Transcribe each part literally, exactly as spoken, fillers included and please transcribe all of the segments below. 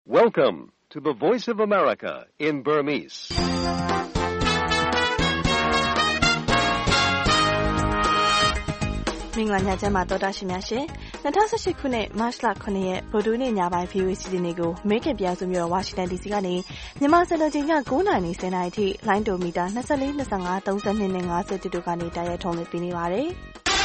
Welcome to the Voice of America in Burmese. ။မင်္ဂလာညချမ်းပါတော်တာရှင်များရှင်။၂၀၁၈ခုနှစ်မတ်လခုနှစ်ရက်ဗုဒ္ဓဟူးနေ့ညပိုင်း ဗီအိုအေ စီစဉ်တွေကိုအမေရိကန်ပြည်ထောင်စုမြို့တော်ဝါရှင်တန်ဒီစီကနေမြန်မာစံတော်ချိန်ည၉နာရီ၁၀နာရီထိလိုင်းဒိုမီတာ၂၄၊၂၅၊၃၂နဲ့၅၀တို့ကနေတိုက်ရိုက်ထုတ်လွှင့်ပေးနေပါတယ်။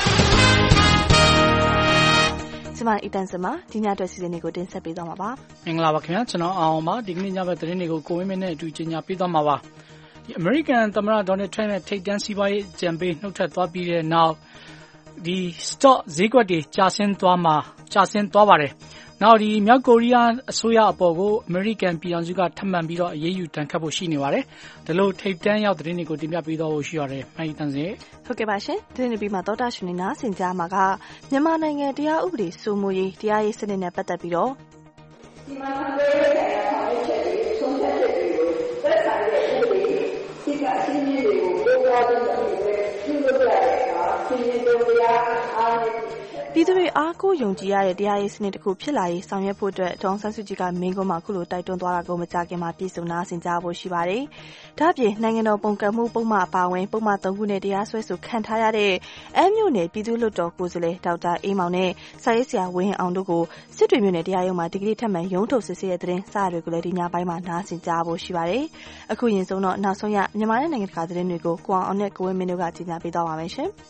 ကျွန်မအီတန်စမဒီညအတွက်စီစဉ်တွေကိုတင်ဆက်ပေးသွားမှာပါ။မင်္ဂလာပါခင်ဗျာကျွန်တော်အောင်ပါဒီကနေ့ညဘက်သတင်းတွေကိုကိုဝင်းမင်းနဲ့အတူကြီးညာပေးသွားမှာပါ။ဒီ American သမ္မတ Donald Trump ရဲ့ထိပ်တန်းစီးပွားရေးအကြံပေးနှုတ်ထွက်သွားပြီးတဲ့နောက်ဒီ stock ဈေးကွက်တွေကျဆင်းသွားမှာကျဆင်းသွားပါတယ်။နောက်ဒီမြောက်ကိုရီးယားအစိုးရအပေါ်ကို American ပြည်ထောင်စုကထပ်မံပြီးတော့အရေးယူတန်ခတ်ဖို့ရှိနေပါတယ်။ဒါလို့ထိပ်တန်းရောက်သတင်းတွေကိုတင်ပြပေးသွားဖို့ရှိရတယ်။မှန်တန်စေ။ဟုတ်ကဲ့ပါရှင်။သတင်းတွေပြီးမှတော်တာရှင်နေနာဆင်ကြမှာကမြန်မာနိုင်ငံတရားဥပဒေစိုးမိုးရေးတရားရေးစနစ်နဲ့ပတ်သက်ပြီးတော့ဒီမှာပြောရတဲ့ဆောင်ရွက်ချက်တွေဆုံးဖြတ်ချက်တွေကိုသက်ဆိုင်တဲ့ဥပဒေစိတ်ကအချင်းချင်းတွေကိုပို့ပေါ်တဲ့အနေနဲ့ပြုလုပ်ရတဲ့အခါပြည်သူတွေအားနဲ့ပြည်သူတွေအားကိုးယုံကြည်ရတဲ့တရားရေးစနစ်တစ်ခုဖြစ်လာရေးဆောင်ရွက်ဖို့အတွက်ဒေါ်အောင်ဆန်းစုကြည်ကမင်းကုန်းမှာခုလိုတိုက်တွန်းသွားတာကိုမကြခင်မှာပြည်စုံနာဆင်ကြားဖို့ရှိပါတယ်။ဒါ့အပြင်နိုင်ငံတော်ပုံကန့်မှုပုံမှန်အပါအဝင်ပုံမှန်သုံးခုနဲ့တရားစွဲဆိုခံထားရတဲ့အမ်းမြို့နယ်ပြည်သူ့လွှတ်တော်ကိုယ်စားလှယ်ဒေါက်တာအေးမောင်နဲ့စာရေးဆရာဝင်းအောင်တို့ကိုစစ်တွေမြို့နယ်တရားရုံးမှာဒီကနေ့ထပ်မံရုံးထုတ်စစ်ဆေးတဲ့သတင်းစာတွေကိုလည်းဒီညပိုင်းမှာနားဆင်ကြားဖို့ရှိပါတယ်။အခုရင်ဆုံးတော့နောက်ဆုံးရမြန်မာနဲ့နိုင်ငံတကာသတင်းတွေကိုကိုအောင်နဲ့ကိုဝင်းမင်းတို့ကကြီးညာပေးသွားပါမယ်ရှင်။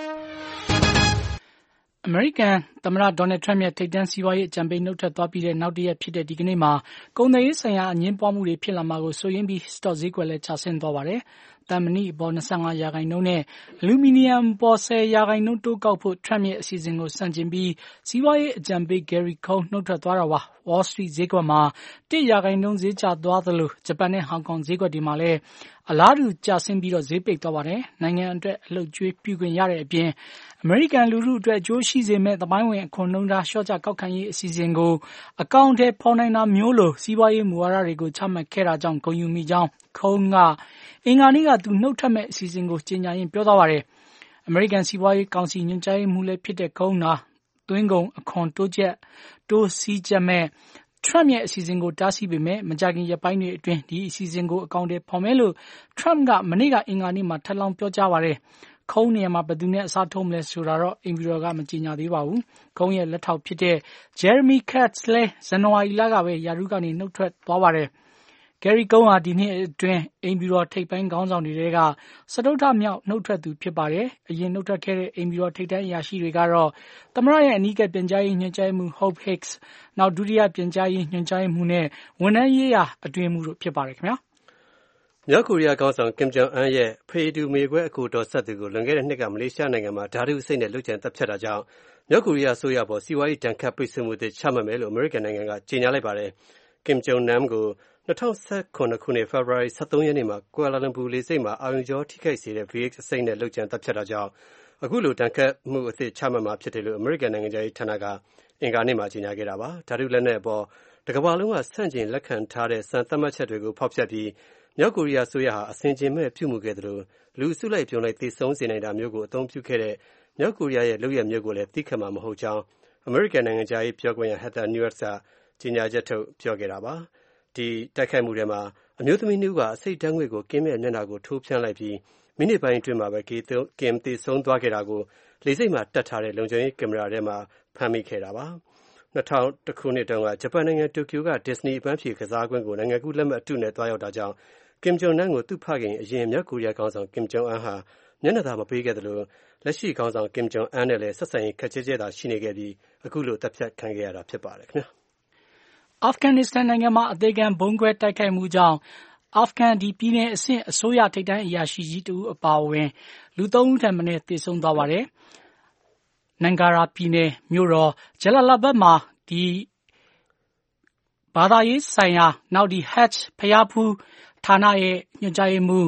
အမေရိကန်သမ္မတ Donald Trump ရဲ့ထိပ်တန်းစီးပွားရေးအကြံပေးနှုတ်ထွက်သွားပြီးတဲ့နောက်တရက်ဖြစ်တဲ့ဒီကနေ့မှာကုန်သွယ်ရေးဆိုင်ရာအငြင်းပွားမှုတွေဖြစ်လာမှာကိုစိုးရိမ်ပြီး stock ဈေးကွက်လည်းကျဆင်းသွားပါတယ်။သံမဏိအပေါ်၂၅ရာခိုင်နှုန်းနဲ့အလူမီနီယံအပေါ်၁၀ရာခိုင်နှုန်းတိုးကောက်ဖို့ Trump ရဲ့အစီအစဉ်ကိုဆန့်ကျင်ပြီးစီးပွားရေးအကြံပေး Gary Cohn နှုတ်ထွက်သွားတာပါ။ Wall Street ဈေးကွက်မှာ၁ရာခိုင်နှုန်းဈေးကျသွားသလိုဂျပန်နဲ့ဟောင်ကောင်ဈေးကွက်တွေမှာလည်းအလားတူကျဆင်းပြီးတော့ဈေးပိတ်သွားပါတယ်။နိုင်ငံအတွက်အလုပ်ကျွေးပြုခွင့်ရတဲ့အပြင်အမေရိကန်လူထုအတွက်အကျိုးရှိစေမဲ့သမိုင်းဝင်အခွန်နှုန်းထားလျှော့ချကောက်ခံရေးအစီအစဉ်ကိုအကောင့်ထဲပေါ်နိုင်တာမျိုးလိုစီးပွားရေးမူဝါဒတွေကိုချမှတ်ခဲ့တာကြောင့်ဂုဏ်ယူမိကြောင်းခုံးကအင်္ဂါနေ့ကသူနှုတ်ထွက်မဲ့အစီအစဉ်ကိုကြေညာရင်းပြောသွားပါတယ်။အမေရိကန်စီးပွားရေးကောင်စီညွှန်ကြားရေးမှူးလည်းဖြစ်တဲ့ခုံးကသွင်းကုန်အခွန်တိုးချက်တိုးစီးချက်မဲ့Trump ရဲ့အစီအစဉ်ကိုတားဆီးပေမဲ့မကြာခင်ရက်ပိုင်းတွေအတွင်းဒီအစီအစဉ်ကိုအကောင့်ထဲပေါ်မယ်လို့ Trump ကမနေ့ကအင်္ဂါနေ့မှာထပ်လောင်းပြောကြားပါတယ်။ခုံးနေရာမှာဘယ်သူနဲ့အစားထိုးမလဲဆိုတာတော့အိမ်ဖြူတော်ကမကြေညာသေးပါဘူး။ခုံးရဲ့လက်ထောက်ဖြစ်တဲ့ Jeremy Katz လည်းဇန်နဝါရီလကပဲရာထူးကနေနှုတ်ထွက်သွားပါတယ်။ Gary Cohn ဟာဒီနှစ်အတွင်းအိမ်ဖြူတော်ထိပ်ပိုင်းခေါင်းဆောင်တွေထဲကစတုတ္ထမြောက်နှုတ်ထွက်သူဖြစ်ပါတယ်။အရင်နှုတ်ထွက်ခဲ့တဲ့အိမ်ဖြူတော်ထိပ်တန်းအရာရှိတွေကတော့သမ္မတရဲ့အနီးကပ်ပြန်ကြားရေးညွှန်ကြားရေးမှူး Hope Hicks နောက်ဒုတိယပြန်ကြားရေးညွှန်ကြားရေးမှူးနဲ့ဝန်ထမ်းရေးရာအတွင်းမှူးတို့ဖြစ်ပါတယ်ခင်ဗျာ။မြောက်ကိုရီးယားခေါင်းဆောင် Kim Jong Un ရဲ့ဖေတူမေခွဲအကိုတော်ဆက်သူကိုလွန်ခဲ့တဲ့နှစ်ကမလေးရှားနိုင်ငံမှာဓာတုအဆိပ်နဲ့လုပ်ကြံတပ်ဖြတ်တာကြောင့်မြောက်ကိုရီးယားအစိုးရပေါ်စီးပွားရေးဒဏ်ခတ်ပိတ်ဆို့မှုတွေချမှတ်မယ်လို့အမေရိကန်နိုင်ငံကကြေညာလိုက်ပါတယ်။ Kim Jong Nam ကို၂၀၁၇ခုနှစ်ဖေဖော်ဝါရီ၁၃ရက်နေ့မှာကွာလာလမ်ပူလေဆိပ်မှာအာရုံကြောထိခိုက်စေတဲ့ ဗီ အိတ် အဆိပ်နဲ့လုပ်ကြံတပ်ဖြတ်တာကြောင့်အခုလိုဒဏ်ခတ်မှုအသစ်ချမှတ်မှာဖြစ်တယ်လို့အမေရိကန်နိုင်ငံခြားရေးဌာနကအင်္ဂါနေ့မှာကြေညာခဲ့တာပါ။ဓာတုလက်နက်အပေါ်တကမ္ဘာလုံးကဆန့်ကျင်လက်ခံထားတဲ့စံသတ်မှတ်ချက်တွေကိုဖောက်ဖျက်ပြီးမြောက်ကိုရီးယားအစိုးရဟာအဆင်ခြင်မဲ့ပြုမှုခဲ့သလိုလူအစုလိုက်ပြုံလိုက်သေဆုံးစေနိုင်တာမျိုးကိုအသုံးပြုခဲ့တဲ့မြောက်ကိုရီးယားရဲ့လုပ်ရပ်မျိုးကိုလည်းသီးခံမှာမဟုတ်ကြောင်းအမေရိကန်နိုင်ငံခြားရေးပြောခွင့်ရ Heather Nauert ကကြေညာချက်ထုတ်ပြောခဲ့တာပါ။ဒီတိုက်ခိုက်မှုထဲမှာအမျိုးသမီးနှစ်ဦးကအဆိပ်ဓာတ်ငွေ့ကိုကင်းမဲ့မျက်နှာကိုထိုးဖြန်းလိုက်ပြီးမိနစ်ပိုင်းအတွင်းမှာပဲကင်သေဆုံးသွားခဲ့တာကိုလေဆိပ်မှာတက်ထားတဲ့လုံခြုံရေးကင်မရာထဲမှာဖမ်းမိခဲ့တာပါ။၂၀၀၁ခုနှစ်တုန်းကဂျပန်နိုင်ငံတိုကျိုက Disney အပန်းဖြေကစားကွင်းကိုနိုင်ငံကူးလက်မှတ်အတုနဲ့သွားရောက်တာကြောင့် Kim Jong Nam ကိုသူ့ဖခင်အရင်မြောက်ကိုရီးယားခေါင်းဆောင် Kim Jong Un ဟာမျက်နှာသာမပေးခဲ့သလိုလက်ရှိခေါင်းဆောင် Kim Jong Un နဲ့လည်းဆက်ဆံရေးခက်ကြဲကြဲသာရှိနေခဲ့ပြီးအခုလိုတပ်ဖြတ်ခံခဲ့ရတာဖြစ်ပါတယ်ခင်ဗျာ။အာဖဂန်နစ္စတန်နိုင်ငံမှာအသေးခံဗုံးခွဲတိုက်ခိုက်မှုကြောင့်အာဖဂန်ဒီပြည်နယ်အဆင့်အစိုးရထိပ်တန်းအရာရှိကြီးတဦးအပါအဝင်လူသုံးဦးထက်မနည်းသေဆုံးသွားပါတယ်။နန်ဂါရာပြည်နယ်မြို့တော်ဂျလာလာဘတ်မှာဒီဘာသာရေးဆိုင်ရာနောက်ဒီ Hajj ဖျားဖူးဌာနရဲ့ညွှန်ကြားရေးမှူး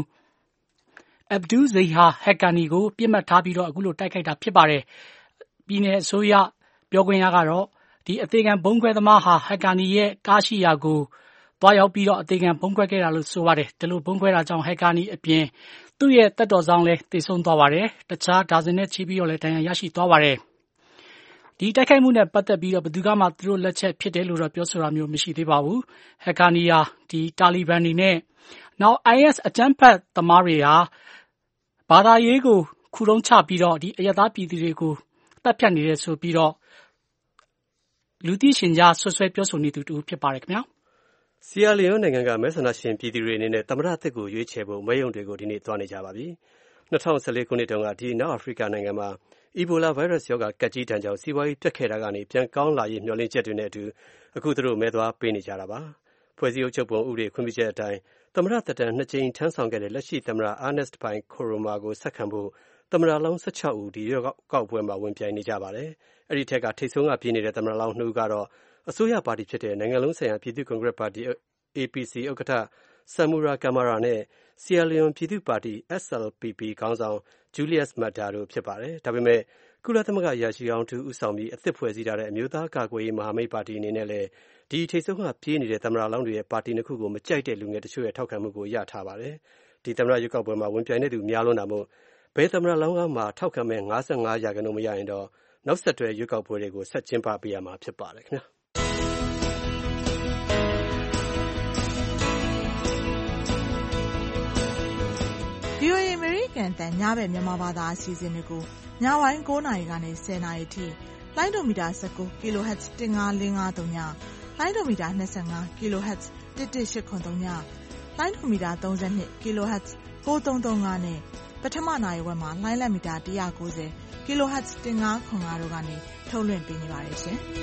Abdul Zahir Haqqani ကိုပြစ်မှတ်ထားပြီးတော့အခုလိုတိုက်ခိုက်တာဖြစ်ပါတယ်။ပြည်နယ်အစိုးရပြောခွင့်ရကတော့ဒီအသေးခံဗုံးခွဲသမားဟာ Haqqani ရဲ့ကားရှိရာကိုသွားရောက်ပြီးတော့အသေးခံဗုံးခွဲခဲ့တာလို့ဆိုပါတယ်။ဒီလိုဗုံးခွဲတာကြောင့် Haqqani အပြင်သူ့ရဲ့တပ်တော်ဆောင်လည်းသေဆုံးသွားပါတယ်။တခြားဒါဇင်နဲ့ချီပြီးတော့လည်းဒဏ်ရာရရှိသွားပါတယ်။ဒီတိုက်ခိုက်မှုနဲ့ပတ်သက်ပြီးတော့ဘယ်သူကမှသူတို့လက်ချက်ဖြစ်တယ်လို့တော့ပြောဆိုတာမျိုးမရှိသေးပါဘူး။ Haqqani ဟာဒီတာလီဘန်တွေနဲ့နောက် I S အကြမ်းဖက်သမားတွေဟာဘာသာရေးကိုခုတုံးချပြီးတော့ဒီအယက်သားပြည်သူတွေကိုတပ်ဖြတ်နေတယ်ဆိုပြီးတော့လူသိရှင်ကြားဆွဆွဲပြောဆိုနေသူတူဖြစ်ပါတယ်ခင်ဗျာ။ ဆီယာလီယိုနိုင်ငံကမဲဆန္ဒရှင်ပြည်သူတွေအနေနဲ့သမ္မတအသစ်ကိုရွေးချယ်ဖို့မဲရုံတွေကိုဒီနေ့သွားနေကြပါပြီ။၂၀၁၄ခုနှစ်တုန်းကဒီနောက်အာဖရိကနိုင်ငံမှာအီဘိုလာဗိုင်းရပ်စ်ရောဂါကပ်ကြီးတန်းကြောင့်စီးပွားရေးပြတ်ခဲ့တာကနေပြန်ကောင်းလာရေးမျှော်လင့်ချက်တွေနဲ့အတူအခုသူတို့မဲသွားပေးနေကြတာပါ။ဖွဲ့စည်းအုပ်ချုပ်ပုံဥပဒေခွင့်ပြုချက်အတိုင်းသမ္မတသက်တမ်းနှစ်ကြိမ်ထမ်းဆောင်ခဲ့တဲ့လက်ရှိသမ္မတ Ernest Bai Koroma ကိုဆက်ခံဖို့သမ္မတလောင်း၁၆ဦးဒီရွေးကောက်ပွဲမှာဝင်ပြိုင်နေကြပါတယ်။အဲဒီထက်ကထိပ်ဆုံးကပြေးနေတဲ့သမ္မတလောင်းနှစ်ဦးကတော့အစိုးရပါတီဖြစ်တဲ့နိုင်ငံလုံးဆိုင်ရာပြည်သူ့ကွန်ဂရက်ပါတီ A P C ဥက္ကဋ္ဌ Samura Kamara နဲ့ Sierra Leone ပြည်သူ့ပါတီ S L P P ခေါင်းဆောင် Julius Maada တို့ဖြစ်ပါတယ်။ဒါပေမဲ့ကုလသမဂ္ဂအရာရှိဟောင်းတူဦးဆောင်ပြီးအသစ်ဖွဲ့စည်းထားတဲ့အမျိုးသားကာကွယ်ရေးမဟာမိတ်ပါတီအနေနဲ့လည်းဒီထိပ်ဆုံးကပြေးနေတဲ့သမ္မတလောင်းတွေရဲ့ပါတီနှစ်ခုကိုမကြိုက်တဲ့လူငယ်တချို့ရဲ့ထောက်ခံမှုကိုရထားပါတယ်။ဒီသမ္မတရွေးကောက်ပွဲမှာဝင်ပြိုင်တဲ့သူများလွန်းတာမို့ဘယ်သမ္မတလောင်းကမှထောက်ခံမဲ့၅၅ရာခိုင်နှုန်းမရရင်တော့နောက်ဆက်တွဲရွေးကောက်ပွဲတွေကိုဆက်ကျင်းပပေးရမှာဖြစ်ပါတယ်ခင်ဗျာ။ V O A အမေရိကန်အသံညဘက်မြန်မာဘာသာအစီအစဉ်တွေကိုညပိုင်း၉နာရီကနေ၁၀နာရီထိလိုင်းဒိုမီတာ၁၉ kilohertz ၁၅၄၅၃ညလိုင်းဒိုမီတာ၂၅ kilohertz ၁၁၈၇၃ညလိုင်းဒိုမီတာ၃၂ kilohertz ၉၃၃၅နဲ့ပထမနာရီဝက်မှာလိုင်းလက်မီတာ၁၉၀ kilohertz ၁၅၇၅တို့ကနေထုတ်လွှင့်ပေးနေပါတယ်ရှင်။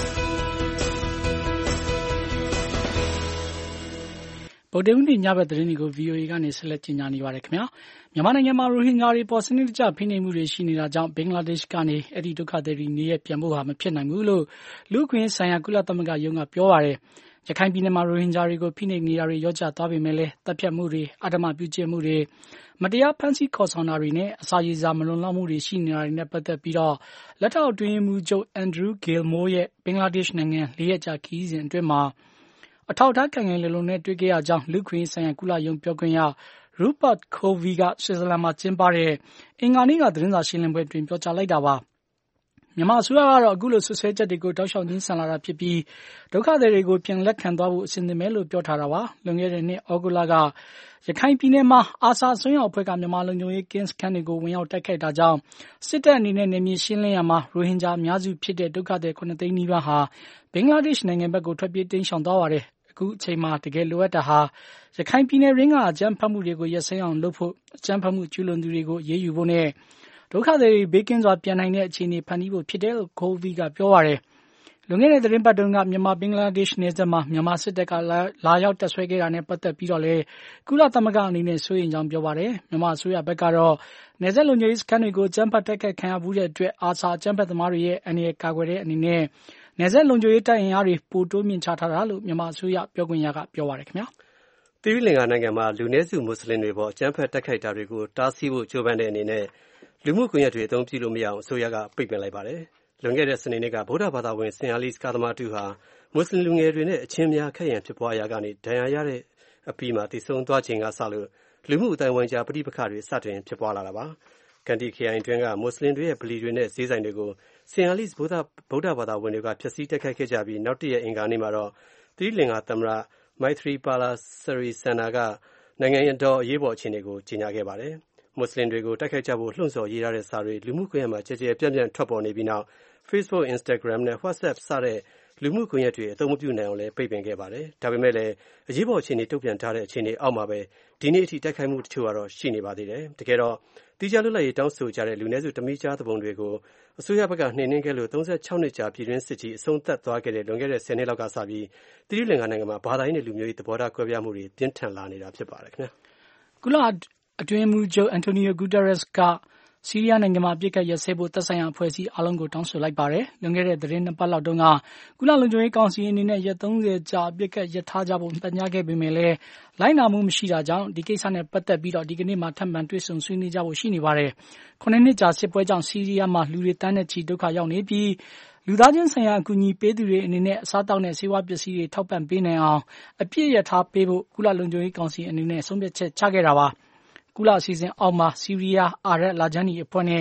ဗုဒ္ဓဟူးနေ့ညဘက်သတင်းတွေကို V O A ကနေဆက်လက်ကြေညာနေပါတယ်ခင်ဗျာမြန်မာနိုင်ငံမှာရိုဟင်ဂျာတွေပေါ်စနစ်တကျဖိနှိပ်မှုတွေရှိနေတာကြောင့်ဘင်္ဂလားဒေ့ရှ်ကနေအဲ့ဒီဒုက္ခသည်တွေနေရပြန်ဖို့ဟာမဖြစ်နိုင်ဘူးလို့လူ့အခွင့်အရေးဆိုင်ရာကုလသမဂ္ဂယုံကပြောပါတယ်ရခိုင်ပြည်နယ်မှာရိုဟင်ဂျာတွေကိုဖိနှိပ်နေတာတွေရောကြသွားပေမဲ့လည်းတပ်ဖြတ်မှုတွေအဓမ္မပြုကျင့်မှုတွေမတရားဖမ်းဆီးခေါ်ဆောင်တာတွေနဲ့အစာရေစာမလုံလောက်မှုတွေရှိနေတာတွေနဲ့ပတ်သက်ပြီးတော့လက်ထောက်အတွင်းမှုချုပ် Andrew Gilmore ရဲ့ဘင်္ဂလားဒေ့ရှ်နိုင်ငံလေးရက်ကြာခရီးစဉ်အတွင်းမှာအထောက်အထားခံငယ်လုံလုံနဲ့တွေ့ကြရကြောင်းလူ့ခွင့်ဆိုင်ရာကုလယုံပြောခွင့်ရ Rupert Colville ကဆွစ်ဇာလန်မှာကျင်းပတဲ့အင်္ဂါနေ့ကသတင်းစာရှင်းလင်းပွဲတွင်ပြောကြားလိုက်တာပါမြန်မာအစိုးရကတော့အခုလိုဆွဆွဲချက်တွေကိုတောက်လျှောက်ညှင်းဆန်လာတာဖြစ်ပြီးဒုက္ခသည်တွေကိုပြန်လက်ခံသွားဖို့အစဉ်သင့်ပဲလို့ပြောထားတာပါလွန်ခဲ့တဲ့နှစ်ဩဂုတ်လကရခိုင်ပြည်နယ်မှာအာဆာဆွမ်းရောက်အဖွဲ့ကမြန်မာလုံခြုံရေးကင်းစခန်းတွေကိုဝင်ရောက်တိုက်ခိုက်တာကြောင့်စစ်တပ်အနေနဲ့နေမြေရှင်းလင်းရမှာရိုဟင်ဂျာအများစုဖြစ်တဲ့ဒုက္ခသည်ခုနှစ်သိန်းနီးပါးဟာဘင်္ဂလားဒေ့ရှ်နိုင်ငံဘက်ကိုထွက်ပြေးတိမ်းရှောင်သွားပါတယ်အခုအချိန်မှာတကယ်လိုအပ်တာဟာရခိုင်ပြည်နယ်ရင်းကအကြမ်းဖက်မှုတွေကိုရပ်ဆိုင်းအောင်လုပ်ဖို့အကြမ်းဖက်မှုကျူးလွန်သူတွေကိုအရေးယူဖို့နဲ့ဒုက္ခသည်တွေဘေးကင်းစွာပြန်နိုင်တဲ့အခြေအနေဖန်တီးဖို့ဖြစ်တယ်လို့ကိုဗီကပြောပါတယ်လွန်ခဲ့တဲ့သတင်းပတ်တုန်းကမြန်မာဘင်္ဂလားဒေ့ရှ်နယ်စပ်မှာမြန်မာစစ်တပ်ကလာရောက်တပ်ဆွဲခဲ့တာနဲ့ပတ်သက်ပြီးတော့လေကုလသမဂ္ဂအနေနဲ့စိုးရိမ်ကြောင်းပြောပါတယ်မြန်မာအစိုးရဘက်ကတော့နယ်စပ်လုံခြုံရေးစခန်းတွေကိုအကြမ်းဖက်တိုက်ခိုက်ခံရမှုတဲ့အတွက်အာဆာအကြမ်းဖက်သမားတွေရဲ့အန္တရာယ်ကာကွယ်တဲ့အနေနဲ့နယ်စပ်လုံခြုံရေးတပ်အင်အားတွေပိုတိုးမြင့်ချထားတာလို့မြန်မာအစိုးရပြောခွင့်ရကပြောပါတယ်ခင်ဗျာသီရိလင်္ကာနိုင်ငံမှာလူနည်းစုမွတ်စလင်တွေပေါ်အကြမ်းဖက်တိုက်ခိုက်တာတွေကိုတားဆီးဖို့ကြိုးပမ်းတဲ့အနေနဲ့လူမှုကွန်ရက်တွေအသုံးပြုလို့မရအောင်အစိုးရကပိတ်ပင်လိုက်ပါတယ်လွန်ခဲ့တဲ့စနေနေ့ကဗုဒ္ဓဘာသာဝင်ဆင်ယာလီစကားသမားတူဟာမွတ်စလင်လူငယ်တွေနဲ့အချင်းများခက်ရန်ဖြစ်ပွားရာကနေဒဏ်ရာရတဲ့အပြီးမှာတည်ဆုံသွားခြင်းကစလို့လူမှုအတိုင်းဝန်ကြားပဋိပက္ခတွေစတင်ဖြစ်ပွားလာတာပါကန်တီခရိုင်တွင်းကမွတ်စလင်တွေရဲ့ဗလီတွေနဲ့ဈေးဆိုင်တွေကိုဆင်ယာလီဗုဒ္ဓဗုဒ္ဓဘာသာဝင်တွေကဖျက်ဆီးတိုက်ခိုက်ခဲ့ကြပြီးနောက်တည့်ရက်အင်္ဂါနေ့မှာတော့သီရိလင်္ကာသမ္မတMaithripala Sirisena ကနိုင်ငံတော်အရေးပေါ်အခြေအနေကိုကြေညာခဲ့ပါတယ်။မွတ်စလင်တွေကိုတိုက်ခိုက်ကြဖို့လှုံ့ဆော်ရေးထားတဲ့စာတွေလူမှုကွန်ရက်မှာကြဲကြဲပြန့်ပြန့်ထွက်ပေါ်နေပြီးနောက် Facebook, Instagram နဲ့ WhatsApp စတဲ့လူမှုကွန်ရက်တွေအသုံးမပြုနိုင်အောင်လည်းပိတ်ပင်ခဲ့ပါတယ်။ဒါပေမဲ့လည်းအရေးပေါ်အခြေအနေတုံ့ပြန်ထားတဲ့အခြေအနေအောက်မှာပဲဒီနေ့အထိတိုက်ခိုက်မှုတချို့ကတော့ရှိနေပါသေးတယ်။တကယ်တော့တီးခြားလွတ်လပ်ရေးတောင်းဆိုကြတဲ့လူနည်းစုတမိကြားသဘုံတွေကိုအစိုးရဘက်ကနှိမ်နင်းခဲ့လို့သုံးဆယ့်ခြောက်နှစ်ကြာပြည်တွင်းစစ်ကြီးအဆုံးသတ်သွားခဲ့တဲ့လွန်ခဲ့တဲ့ဆယ်နှစ်လောက်ကစပြီးသီရိလင်္ကာနိုင်ငံမှာဘာသာရေးနဲ့လူမျိုးရေးသဘောထားကွဲပြားမှုတွေပြင်းထန်လာနေတာဖြစ်ပါတယ်ခင်ဗျာကုလအတွင်းမှုချုပ်အန်တိုနီယိုဂူတာရက်စ်ကဆီးရီးယားနိုင်ငံမှာပြစ်ခတ်ရစဲဖို့သက်ဆိုင်ရာအဖွဲ့အစည်းအားလုံးကိုတောင်းဆိုလိုက်ပါတယ်လွန်ခဲ့တဲ့သတင်းနှစ်ပတ်လောက်တုန်းကကုလလုံခြုံရေးကောင်စီအနေနဲ့ရက်သုံးဆယ်ကြာပြစ်ခတ်ရထားကြဖို့တညခဲ့ပေမဲ့လည်းလိုက်နာမှုမရှိတာကြောင့်ဒီကိစ္စနဲ့ပတ်သက်ပြီးတော့ဒီကနေ့မှထပ်မံတွေ့ဆုံဆွေးနွေးကြဖို့ရှိနေပါတယ်ခုနှစ်နှစ်ကြာစစ်ပွဲကြောင့်ဆီးရီးယားမှာလူတွေတန်းနဲ့ချီဒုက္ခရောက်နေပြီးလူသားချင်းဆိုင်ရာအကူအညီပေးသူတွေအနေနဲ့အစားတောက်နဲ့ဆေးဝါးပစ္စည်းတွေထောက်ပံ့ပေးနိုင်အောင်အပြည့်ရထားပေးဖို့ကုလလုံခြုံရေးကောင်စီအနေနဲ့ဆုံးဖြတ်ချက်ချခဲ့တာပါကုလအစည်းအဝေးအောက်မှာဆီးရီးယားအာရပ်လာဂျန်နီအဖွဲ့နဲ့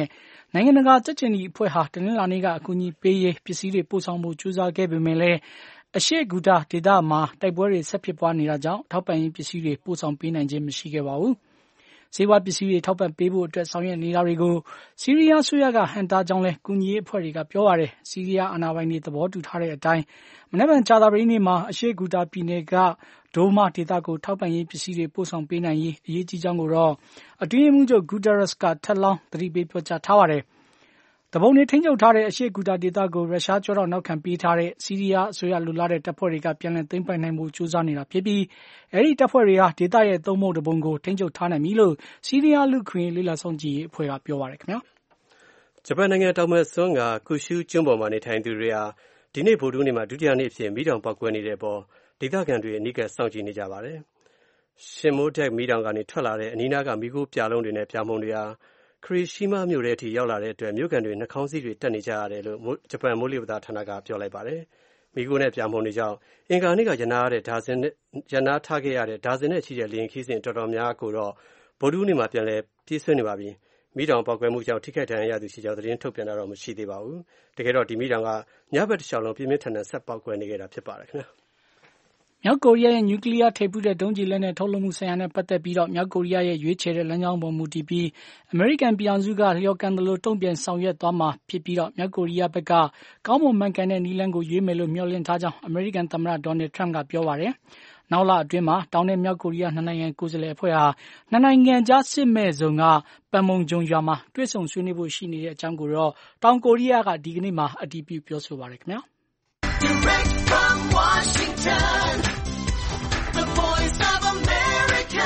နိုင်ငံတကာကြက်ချင်ဒီအဖွဲ့ဟာတနင်္လာနေ့ကအကူအညီပေးရေးပစ္စည်းတွေပို့ဆောင်မှုကြိုးစားခဲ့ပေမဲ့လည်းအရှေ့ဂူတာဒေသမှာတိုက်ပွဲတွေဆက်ဖြစ်ပွားနေတာကြောင့်ထောက်ပံ့ရေးပစ္စည်းတွေပို့ဆောင်ပေးနိုင်ခြင်းမရှိခဲ့ပါဘူး။ဆေးဝါးပစ္စည်းတွေထောက်ပံ့ပေးဖို့အတွက်ဆောင်ရွက်နေတာတွေကိုဆီးရီးယားအစိုးရကဟန်တာကြောင်းလဲကူညီရေးအဖွဲ့တွေကပြောပါတယ်။ဆီးရီးယားအာဏာပိုင်တွေသဘောတူထားတဲ့အတိုင်းမနက်ဖြန်ကြာသပတေးနေ့မှာအရှေ့ဂူတာပြည်နယ်ကဒိုမာဒေသကိုထောက်ပံ့ရေးပစ္စည်းတွေပို့ဆောင်ပေးနိုင်ရေးအရေးကြီးကြောင်းကိုတော့အတွင်းရေးမှူးချုပ်ဂူတာရက်စ်ကထပ်လောင်းသတိပေးပြောကြားထားပါတယ်။တပုံတွေထိန်းချုပ်ထားတဲ့အရှေ့ဂူတာဒေသကိုရုရှားကြောတော့နောက်ခံပေးထားတဲ့ဆီးရီးယားအစိုးရလူလာတဲ့တပ်ဖွဲ့တွေကပြန်လည်သိမ်းပိုက်နိုင်မှုကြိုးစားနေတာဖြစ်ပြီးအဲဒီတပ်ဖွဲ့တွေဟာဒေသရဲ့သုံးပုံတပုံကိုထိန်းချုပ်ထားနိုင်ပြီလို့ဆီးရီးယားလူခွင့်လေးလာဆောင်ကြည့်ရေးအဖွဲ့ကပြောပါတယ်ခင်ဗျာ။ဂျပန်နိုင်ငံတောင်ဘက်စွန်းကကူရှူးကျွန်းပေါ်မှာနေထိုင်သူတွေဟာဒီနေ့ဗုဒ္ဓဟူးနေ့မှာဒုတိယနေ့အဖြစ်မီးတောင်ပေါက်ကွဲနေတဲ့အပေါ်ဒေသခံတွေအနီးကပ်စောင့်ကြည့်နေကြပါတယ်။ရှင်မိုးတက်မီးတောင်ကနေထွက်လာတဲ့အနီးနားကမီးခိုးပြာလုံးတွေနဲ့ပြာမှုန်တွေဟာခရီရှိမာမြို့ထဲအထိရောက်လာတဲ့အတွက်မြို့ကန်တွေနှာခေါင်းစည်းတွေတက်နေကြရတယ်လို့ဂျပန်မိုးလေဝသဌာနကပြောလိုက်ပါတယ်။မီးခိုးနဲ့ပြာမှုန်တွေကြောင့်အင်္ဂါနေ့ကရနာရတဲ့ဒါဇင်နဲ့ရနာထားခဲ့ရတဲ့ဒါဇင်နဲ့ချီတဲ့လေယာဉ်ခီးစဉ်တော်တော်များကိုတော့ဗုဒ္ဓဟူးနေ့မှာပြန်လည်ပြေးဆွနေပါပြီ။မီးတောင်ပေါက်ကွဲမှုကြောင့်ထိခိုက်ဒဏ်ရာရသူရှိကြောင်းသတင်းထုတ်ပြန်တာတော့မရှိသေးပါဘူး။တကယ်တော့ဒီမီးတောင်ကညဘက်တစ်လျှောက်လုံးပြင်းပြင်းထန်ထန်ဆက်ပေါက်ကွဲနေခဲ့တာဖြစ်ပါတယ်ခင်ဗျာ။မြောက်ကိုရီးယားရဲ့နျူကလ িয়ার ထိပ်ဖူးတဲ့ဒုံးကျည်လက်နက်ထုတ်လုပ်မှုဆိုင်ရာနဲ့ပတ်သက်ပြီးတော့မြောက်ကိုရီးယားရဲ့ရွေးချယ်တဲ့လမ်းကြောင်းပေါ်မူတည်ပြီးအမေရိကန်ပြည်ထောင်စုကလျော်ကန်တယ်လို့တုံ့ပြန်ဆောင်ရွက်သွားမှာဖြစ်ပြီးတော့မြောက်ကိုရီးယားဘက်ကကောင်းမွန်မှန်ကန်တဲ့နည်းလမ်းကိုရွေးမယ်လို့မျှော်လင့်ထားကြောင်းအမေရိကန်သမ္မတဒေါ်နယ်ထရန့်ကပြောပါတယ်။နောက်လအတွင်းမှာတောင်နဲ့မြောက်ကိုရီးယားနှစ်နိုင်ငံကိုယ်စားလှယ်အဖွဲ့ဟာနှစ်နိုင်ငံကြားစစ်မဲ့ဇုံကပန်မုံဂျုံရွာမှာတွေ့ဆုံဆွေးနွေးဖို့ရှိနေတဲ့အကြောင်းကိုတော့တောင်ကိုရီးယားကဒီကနေ့မှာအတည်ပြုပြောဆိုပါတယ်ခင်ဗျာ။ Direct from Washington The Voice of America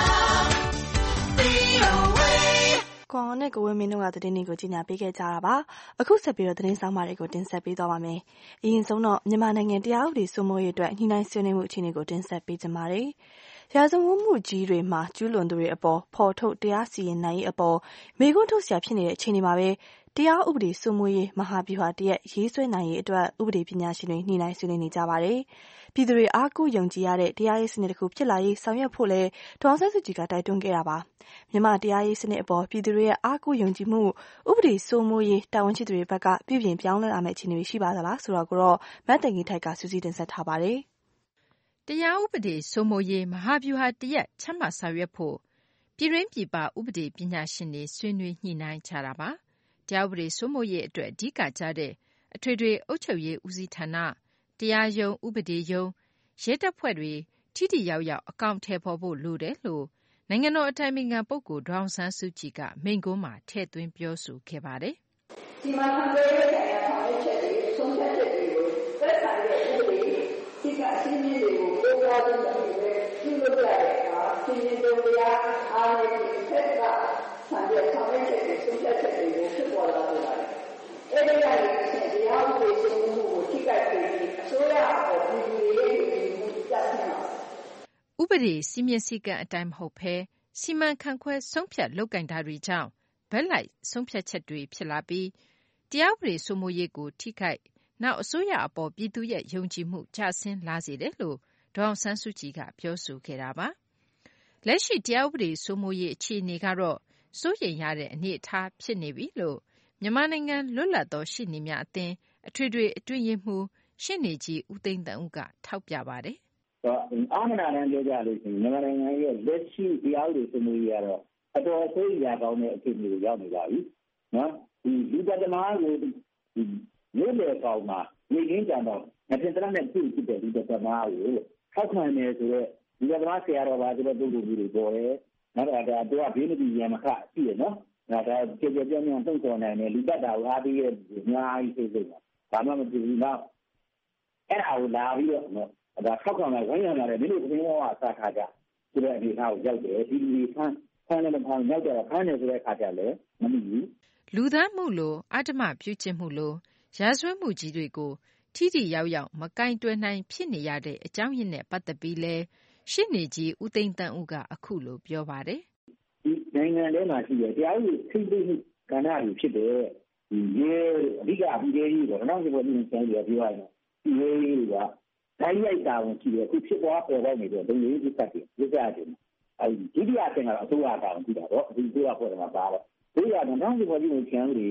ကောင်းနဲ့ကိုဝင်းမင်းတို့ကသတင်းတွေကိုကြီးညာပေးခဲ့ကြတာပါအခုဆက်ပြီးတော့သတင်းဆောင်မတွေကိုတင်ဆက်ပေးသွားပါမယ်အရင်ဆုံးတော့မြန်မာနိုင်ငံတရားဥပဒေစိုးမိုးရေးအတွက်ညှိနှိုင်းဆွေးနွေးမှုအခြေအနေကိုတင်ဆက်ပေးကြပါမယ်ရာဇဝတ်မှုကြီးတွေမှာကျူးလွန်သူတွေအပေါ်ဖော်ထုတ်တရားစီရင်နိုင်ရေးအပေါ်မေခွန်းထုတ်စရာဖြစ်နေတဲ့အခြေအနေမှာပဲတရားဥပဒေစိုးမိုးရေးမဟာဗျူဟာတရက်ရေးဆွဲနိုင်ရေးအတွက်ဥပဒေပညာရှင်တွေညှိနှိုင်းဆွေးနွေးနေကြပါတယ်ပြည်သူတွေအားကိုးယုံကြည်ရတဲ့တရားရေးစနစ်တစ်ခုဖြစ်လာရေးဆောင်ရွက်ဖို့လဲဒေါ်အောင်ဆန်းစုကြည်ကတိုက်တွန်းခဲ့တာပါမြန်မာတရားရေးစနစ်အပေါ်ပြည်သူတွေရဲ့အားကိုးယုံကြည်မှုဥပဒေစိုးမိုးရေးတာဝန်ရှိသူတွေဘက်ကပြည်ပြင်ပြောင်းလဲလာမယ့်အခြေအနေရှိပါသလားဆိုတော့ကိုတော့မတ်တန်ကြီးထိုက်ကစူးစီးတင်ဆက်ထားပါတယ်တရားဥပဒေစိုးမိုးရေးမဟာဗျူဟာတရက်ချမှတ်ဆောင်ရွက်ဖို့ပြည်တွင်းပြည်ပဥပဒေပညာရှင်တွေဆွေးနွေးညှိနှိုင်းကြတာပါတရားဥပဒေစိုးမိုးရေးအတွက်အဓိကကျတဲ့အထွေထွေအုပ်ချုပ်ရေးဦးစီးဌာနတရားရုံးဥပဒေရုံးရဲတပ်ဖွဲ့တွေထိထိရောက်ရောက်အကောင့်ထည့်ဖော်ဖို့လိုတယ်လို့နိုင်ငံတော်အတိုင်ပင်ခံပုဂ္ဂိုလ်ဒေါအောင်ဆန်းစုကြည်ကမိန့်ခွန်းမှာထည့်သွင်းပြောဆိုခဲ့ပါတယ်။ဒီမှာဆောင်ရွက်ရတဲ့ဆောင်ရွက်ချက်တွေဆုံးဖြတ်ချက်တွေကိုသက်ဆိုင်တဲ့ဥပဒေဒီကအစည်းအဝေးတွေကိုပို့ပေါ်ခြင်းနဲ့ပြုလုပ်ရတဲ့အခါပြည်နယ်တော်တရားအားနဲ့ဒီဖက်ကဆောင်ရွက်ဆောင်ရွက်ချက်တွေဆုံးဖြတ်ချက်တွေကိုဖြစ်ပေါ်လာတယ်။အဲဒီကနေတရားဥပဒေစိုးမိုးမှုကိုထိခိုက်ပြီးအစိုးရအပေါ်ပြည်သူတွေရဲ့ယုံကြည်မှုကျဆင်းလာတယ်။ဥပဒေစည်းမျဉ်းစည်းကမ်းအတိုင်းမဟုတ်ဘဲစီမံခန့်ခွဲဆုံးဖြတ်လုပ်ကိုင်တာတွေကြောင့်ဘက်လိုက်ဆုံးဖြတ်ချက်တွေဖြစ်လာပြီးတရားဥပဒေစိုးမိုးရေးကိုထိခိုက်နောက်အစိုးရအပေါ်ပြည်သူရဲ့ယုံကြည်မှုကျဆင်းလာစေတယ်လို့ဒေါအောင်ဆန်းစုကြည်ကပြောဆိုခဲ့တာပါ။လက်ရှိတရားဥပဒေစိုးမိုးရေးအခြေအနေကတော့စိုးရိမ်ရတဲ့အနေအထားဖြစ်နေပြီလို့မြန်မာနိုင်ငံလွတ်လပ်သောရှေ့နေများအသင်းအထွေထွေအတွင်းရေးမှူးရှေ့နေကြီးဦးသိန်းသန်းဦးကထောက်ပြပါတယ်။အားမနာတမ်းပြောကြလို့ရှိရင်မြန်မာနိုင်ငံရဲ့လက်ရှိတရားဥပဒေစိုးမိုးရေးကတော့အတော်အဆိုးရကောင်းတဲ့အခြေအနေကိုရောက်နေပါပြီ။နော်ဒီလူတသမားကိုဒီမြို့လေကောင်မှာနေရင်းကြတော့အထင်သနဲ့ပြည်ဖြစ်တဲ့လူတသမားကိုထောက်ခံနေဆိုတော့လူတသမားဆရာတော်ပါဆိုတဲ့ပုဂ္ဂိုလ်ကြီးတွေပေါ်တယ်။နောက်တော့ဒါတော့ဘေးမပြီးရမခရှိရနော်။ဒါဒါကြေကြေပြင်းပြင်းတုံ့ဆော်နိုင်တယ်လူတတ်တာကိုအားပေးရအများကြီးသိသိပါဘာမှမဖြစ်ဘူးနော်အဲ့ဒါကိုလာပြီးတော့ဒါထောက်ခံလာဝိုင်းရလာတယ်ဒီလိုသတင်းဟောအစားထားကြဆိုတဲ့အနေအထားကိုရောက်တယ်ဒီလူတွေဖမ်းဖမ်းလည်းမဖမ်းရောက်ကြတော့ဖမ်းနေဆိုတဲ့အခါကျလည်းမမိဘူးလူသားမှုလို့အတ္တမပြုကျင့်မှုလို့ရာဇဝတ်မှုကြီးတွေကိုထိထိရောက်ရောက်မကင်တွယ်နိုင်ဖြစ်နေရတဲ့အကြောင်းရင်းနဲ့ပတ်သက်ပြီးလဲရှင်းနေကြီးဦးသိန်းတန်းဦးကအခုလိုပြောပါတယ်ဒီနိုင်ငံထဲမှာရှိတဲ့တရားဥပဒေထိပ်သိမ်းကဏ္ဍတွေဖြစ်တဲ့ဒီရေအဓိကအပြီးကြီးတော့နောက်တစ်ခုပြင်ဆင်ရပြောရရင်ဒီရေကဓာတ်ရိုက်တာဝင်ကြည့်ရအခုဖြစ်သွားပေါ်ပေါက်နေတဲ့ဒုံရင်းပြတ်တယ်ပြတ်ရတယ်အဲဒီဒုတိယအဆင့်ကတော့အစိုးရတာဝင်ကြည့်တာတော့ဒီအစိုးရဖွဲ့မှာပါတော့ဒီကတော့နောက်တစ်ခုပြင်ဆင်ရတွေက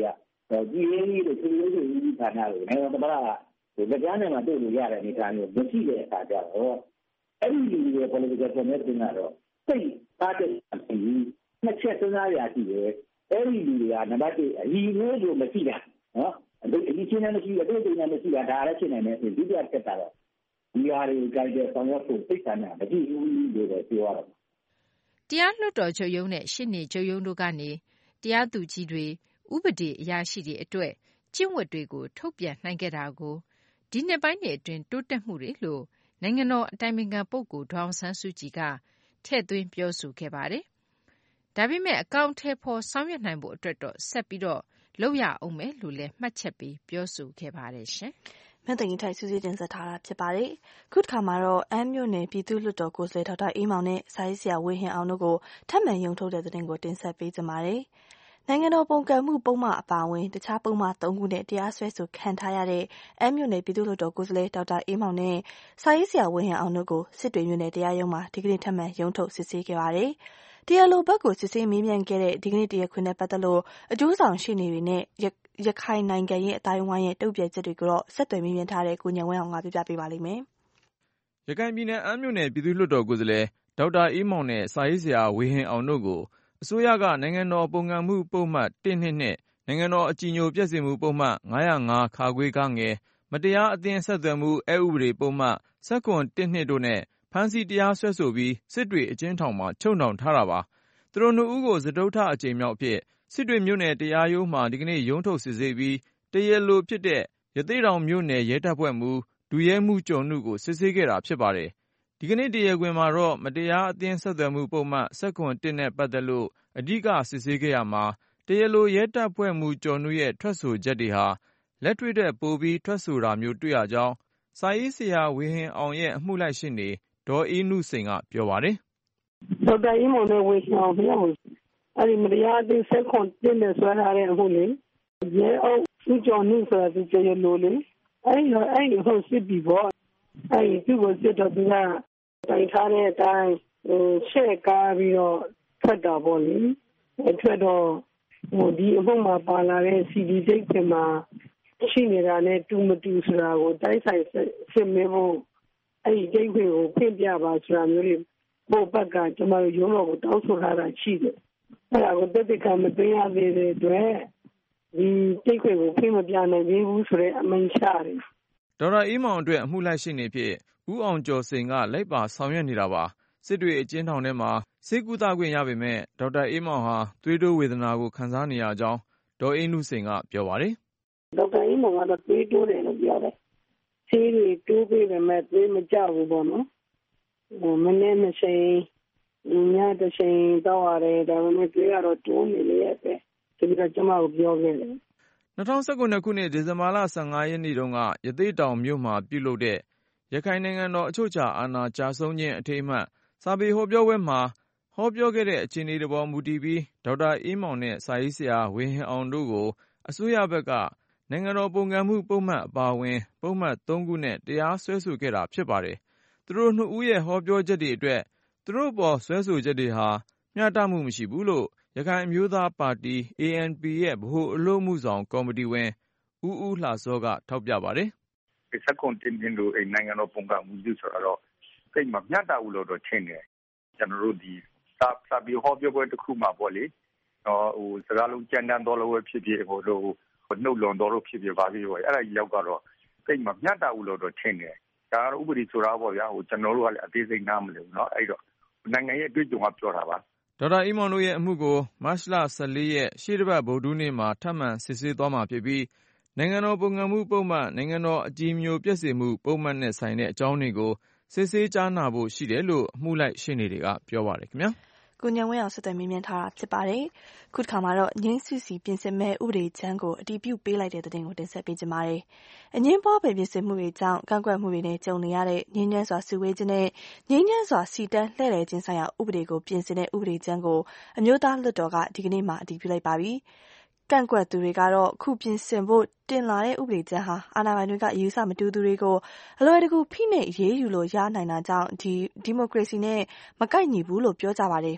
ကြည်ရင်းကြီးတို့သူတို့တို့ဒီဌာနတွေနိုင်ငံသမ္မတကဒီကြမ်းနဲ့မှတို့လို့ရတဲ့အနေအထားမျိုးမရှိတဲ့အခါကျတော့အဲ့ဒီလူတွေ political commitment ကတော့စိတ်အားတက်မရှိဘူးနှစ်ချက်စဉ်းစားရရှိတယ်အဲ့ဒီလူတွေကနံပါတ်တစ်အရင်မျိုးလိုမရှိတာနော်အဒီချင်းနဲ့မရှိအတွေ့အကြုံနဲ့မရှိတာဒါလည်းဖြစ်နိုင်တယ်ဒုတိယချက်ကတော့ဒီဟာတွေကိုကြိုက်တဲ့ဆောင်ရွက်ဖို့စိတ်ဆန္ဒမရှိဘူးလို့ပဲပြောရတော့တရားလွှတ်တော်ချုပ်ရုံးနဲ့ရှေ့နေချုပ်ရုံးတို့ကနေတရားသူကြီးတွေဥပဒေအရာရှိတွေအတွက်ကျင့်ဝတ်တွေကိုထုတ်ပြန်နိုင်ခဲ့တာကိုဒီနှစ်ပိုင်းတွေအတွင်းတိုးတက်မှုတွေလို့နိုင်ငံတော်အတိုင်ပင်ခံပုဂ္ဂိုလ်ဒေါ်အောင်ဆန်းစုကြည်ကထည့်သွင်းပြောဆိုခဲ့ပါတယ်။ဒါပေမဲ့အကောင့်ထဲပေါ်ဆောင်ရွက်နိုင်ဖို့အတွက်တော့ဆက်ပြီးတော့လုပ်ရအောင်မယ်လို့လည်းမှတ်ချက်ပေးပြောဆိုခဲ့ပါတယ်ရှင်။မြတ်တင်ကြီးထိုင်စူးစီးတင်ဆက်ထားတာဖြစ်ပါတယ်။ခုတစ်ခါမှာတော့အမ်းမြို့နယ်ပြည်သူ့လွှတ်တော်ကိုယ်စားလှယ်ဒေါက်တာအေးမောင်နဲ့စာရေးဆရာဝေဟင်အောင်တို့ကိုထပ်မံရုံထုတ်တဲ့သတင်းကိုတင်ဆက်ပေးကြပါမယ်။နိုင်ငံတော်ပုံကံမှုပုံမှန်အပါအဝင်တခြားပုံမှန်သုံးခုနဲ့တရားစွဲဆိုခံထားရတဲ့အမ်းမြို့နယ်ပြည်သူ့လွှတ်တော်ကိုယ်စားလှယ်ဒေါက်တာအေးမောင်နဲ့စာရေးဆရာဝေဟင်အောင်တို့ကိုစစ်တွေမြို့နယ်တရားရုံးမှာဒီကနေ့ထပ်မံရုံထုတ်စစ်ဆေးခဲ့ပါတယ်။တရားလိုဘက်ကိုစစ်ဆေးမေးမြန်းခဲ့တဲ့ဒီကနေ့တရားခွင်နဲ့ပတ်သက်လို့အကျိုးဆောင်ရှေ့နေတွေနဲ့ရခိုင်နိုင်ငံရဲ့အတိုင်းအဝိုင်းရဲ့တုံ့ပြန်ချက်တွေကိုတော့ဆက်သွယ်မေးမြန်းထားတဲ့ကိုညံဝင်းအောင်ကပြပြပေးပါလိမ့်မယ်။ရခိုင်ပြည်နယ်အမ်းမြို့နယ်ပြည်သူ့လွှတ်တော်ကိုယ်စားလှယ်ဒေါက်တာအေးမောင်နဲ့စာရေးဆရာဝေဟင်အောင်တို့ကိုအစိုးရကနိုင်ငံတော်ပုန်ကန်မှုပုံမှန်၁၂နဲ့နိုင်ငံတော်အကြည်ညိုပျက်စေမှုပုံမှန်၅၀၅ခါခွေခငယ်မတရားအသင်းဆက်သွယ်မှုအက်ဥပဒေပုံမှန်၁၇၁၂တို့နဲ့ဖမ်းဆီးတရားစွဲဆိုပြီးစစ်တွေအကျဉ်းထောင်မှာချုပ်နှောင်ထားတာပါ။သူတို့နှစ်ဦးကိုစတုတ္ထအကြိမ်မြောက်အဖြစ်စစ်တွေမြို့နယ်တရားရုံးမှာဒီကနေ့ရုံးထုတ်စစ်ဆေးပြီးတရားလိုဖြစ်တဲ့ရသေ့တောင်မြို့နယ်ရဲတပ်ဖွဲ့မှူးဒုရဲမှူးကျော်နုကိုစစ်ဆေးခဲ့တာဖြစ်ပါတယ်။ဒီကနေ့တရားခွင်မှာတော့မတရားအသင်းဆက်သွယ်မှုပုံမှန်၁၇၁နဲ့ပတ်သက်လို့အဓိကစစ်ဆေးခဲ့ရမှာတရားလိုရဲတပ်ဖွဲ့မှူးကျော်နုရဲ့ထွက်ဆိုချက်တွေဟာလက်တွေ့တဲ့ပိုပြီးထွက်ဆိုတာမျိုးတွေ့ရကြောင်းစာရေးဆရာဝေဟင်အောင်ရဲ့အမှုလိုက်ရှေ့နေဒေါ်အေးနုစိန်ကပြောပါတယ်။ဒေါက်တာအေးမောင်နဲ့ဝေဟင်အောင်ပြောအဲ့ဒီမတရားအသင်းဆက်ခွန်တင်းနဲ့ဆွဲထားတဲ့အမှုလေရဲအုပ်ဦးကျော်နုဆိုတာသူကျေရလို့လေအဲ့ဒီအဲ့ဒီဟုတ်စစ်ပြီပေါ့အဲ့ဒီသူ့ကိုစစ်တော့သူကတိုင်ထားတဲ့အတိုင်းဟိုရှေ့ကားပြီးတော့ထွက်တာပေါ့လေအဲ့ထွက်တော့ဟိုဒီအမှုမှာပါလာတဲ့ စီ ဒီ ဒိတ်တွေမှာရှိနေတာနဲ့တူမတူဆိုတာကိုတိုက်ဆိုင်စစ်မင်းဖို့အဲ့ဒီဒိတ်တွေကိုပြင်ပြပါဆိုတာမျိုးတွေပို့ဘက်ကကျွန်တော်ရုံးတော်ကိုတောင်းဆိုထားတာရှိတယ်အဲ့ဒါကိုတက်တက်ကမသိရသေးတဲ့အတွက်ဒီတိတ်ခွေကိုဖိမပြနိုင်သေးဘူးဆိုတဲ့အမိန့်ချတယ်ဒေါက်တာအေးမောင်အတွက်အမှုလိုက်ရှိနေဖြစ်ဦးအောင်ကျော်စိန်ကလိုက်ပါဆောင်ရွက်နေတာပါစစ်တွေအကျဉ်းထောင်ထဲမှာဆေးကုသခွင့်ရပေမဲ့ဒေါက်တာအေးမောင်ဟာသွေးတိုးဝေဒနာကိုခံစားနေရကြောင်းဒေါ်အေးနုစိန်ကပြောပါတယ်ဒေါက်တာအေးမောင်ကတော့သွေးတိုးတယ်လို့ပြောတယ်ဆေးတွေတိုးပေးပေမဲ့သွေးမကျဘူးပေါ့နော်ဟိုမနေ့မချိန်ညတစ်ချိန်တော့ရတယ်ဒါပေမဲ့တွေးရတော့တိုးနေလေရဲ့ပဲဒီကကျွန်မကိုပြောခဲ့တယ်၂၀၁၉ခုနှစ်ဒီဇင်ဘာလ၁၅ရက်နေ့တုန်းကရသေ့တောင်မြို့မှာပြုလုပ်တဲ့ရခိုင်နိုင်ငံတော်အချုပ်အခြာအာဏာကျဆုံးခြင်းအထိမ်းအမှတ်စာပေဟောပြောပွဲမှာဟောပြောခဲ့တဲ့အခြေအနေတွေပေါ်မူတည်ပြီးဒေါက်တာအေးမောင်နဲ့စာရေးဆရာဝေဟင်အောင်တို့ကိုအစိုးရဘက်ကနိုင်ငံတော်ပုန်ကန်မှုပုံမှန်အပါအဝင်ပုံမှန်၃ခုနဲ့တရားစွဲဆိုခဲ့တာဖြစ်ပါတယ်။သူတို့နှစ်ဦးရဲ့ဟောပြောချက်တွေအတွက်သူတို့ပေါ်စွဲဆိုချက်တွေဟာမျှတမှုမရှိဘူးလို့ရခိုင်အမျိုးသားပါတီ အေအန်ပီ ရဲ့ဗဟိုအလုပ်မှုဆောင်ကော်မတီဝင်ဦးဦးလှစောကထောက်ပြပါတယ်။ဒီစက်ကွန်တင်တင်လို့နိုင်ငံတော်ပုံကမှုပြုဆိုတော့စိတ်မမျှတဘူးလို့တော့ထင်တယ်။ကျွန်တော်တို့ဒီစာစာပြီးဟောပြောပွဲတစ်ခုမှာပေါ့လေ။ဟိုဟိုစကားလုံးကြမ်းတမ်းတော်လို့ဖြစ်ဖြစ်ဟိုလိုနှုတ်လွန်တော်လို့ဖြစ်ဖြစ်ပါပြီးပေါ့။အဲ့ဒါကြီးရောက်တော့စိတ်မမျှတဘူးလို့တော့ထင်တယ်။ဒါကတော့ဥပဒေဆိုတာပေါ့ဗျာ။ဟိုကျွန်တော်တို့ကလည်းအသေးစိတ်နားမလည်ဘူးเนาะ။အဲ့တော့နိုင်ငံရဲ့အတွေ့အကြုံကပြောတာပါ။ဒေါက်တာအေးမောင်တို့ရဲ့အမှုကိုမတ်လ၁၄ရက်ရှေ့တပတ်ဗုဒ္ဓနေ့မှာထပ်မံစစ်ဆေးသွားမှာဖြစ်ပြီးနိုင်ငံတော်ပုန်ကန်မှုပုံမှန်နိုင်ငံတော်အကြည်ညိုပျက်စေမှုပုံမှန်နဲ့ဆိုင်တဲ့အကြောင်းတွေကိုစစ်ဆေးကြားနာဖို့ရှိတယ်လို့အမှုလိုက်ရှေ့နေတွေကပြောပါတယ်ခင်ဗျာကိုညံဝင်းအောင်ဆက်သွယ်မေးမြန်းထားတာဖြစ်ပါတယ်ခုတစ်ခါမှာတော့ငင်းစုစီပြင်ဆင်မဲ့ဥပဒေချမ်းကိုအတည်ပြုပေးလိုက်တဲ့သတင်းကိုတင်ဆက်ပေးကြပါမယ်အငင်းပွားပယ်ပြင်ဆင်မှုတွေကြောင့်ကန့်ကွက်မှုတွေနဲ့ကြုံနေရတဲ့ငင်းညမ်းစွာစုဝေးခြင်းနဲ့ငင်းညမ်းစွာစီတန်းလှည့်လည်ခြင်းဆိုင်ရာဥပဒေကိုပြင်ဆင်တဲ့ဥပဒေချမ်းကိုအမျိုးသားလွှတ်တော်ကဒီကနေ့မှအတည်ပြုလိုက်ပါပြီကန့်ကွက်သူတွေကတော့ခုပြင်ဆင်ဖို့တင်လာတဲ့ဥပဒေချမ်းဟာအာဏာပိုင်တွေကအယူဆမတူသူတွေကိုအလွယ်တကူဖိနှိပ်ရေးယူလို့ရနိုင်တာကြောင့်ဒီဒီမိုကရေစီနဲ့မကိုက်ညီဘူးလို့ပြောကြပါတယ်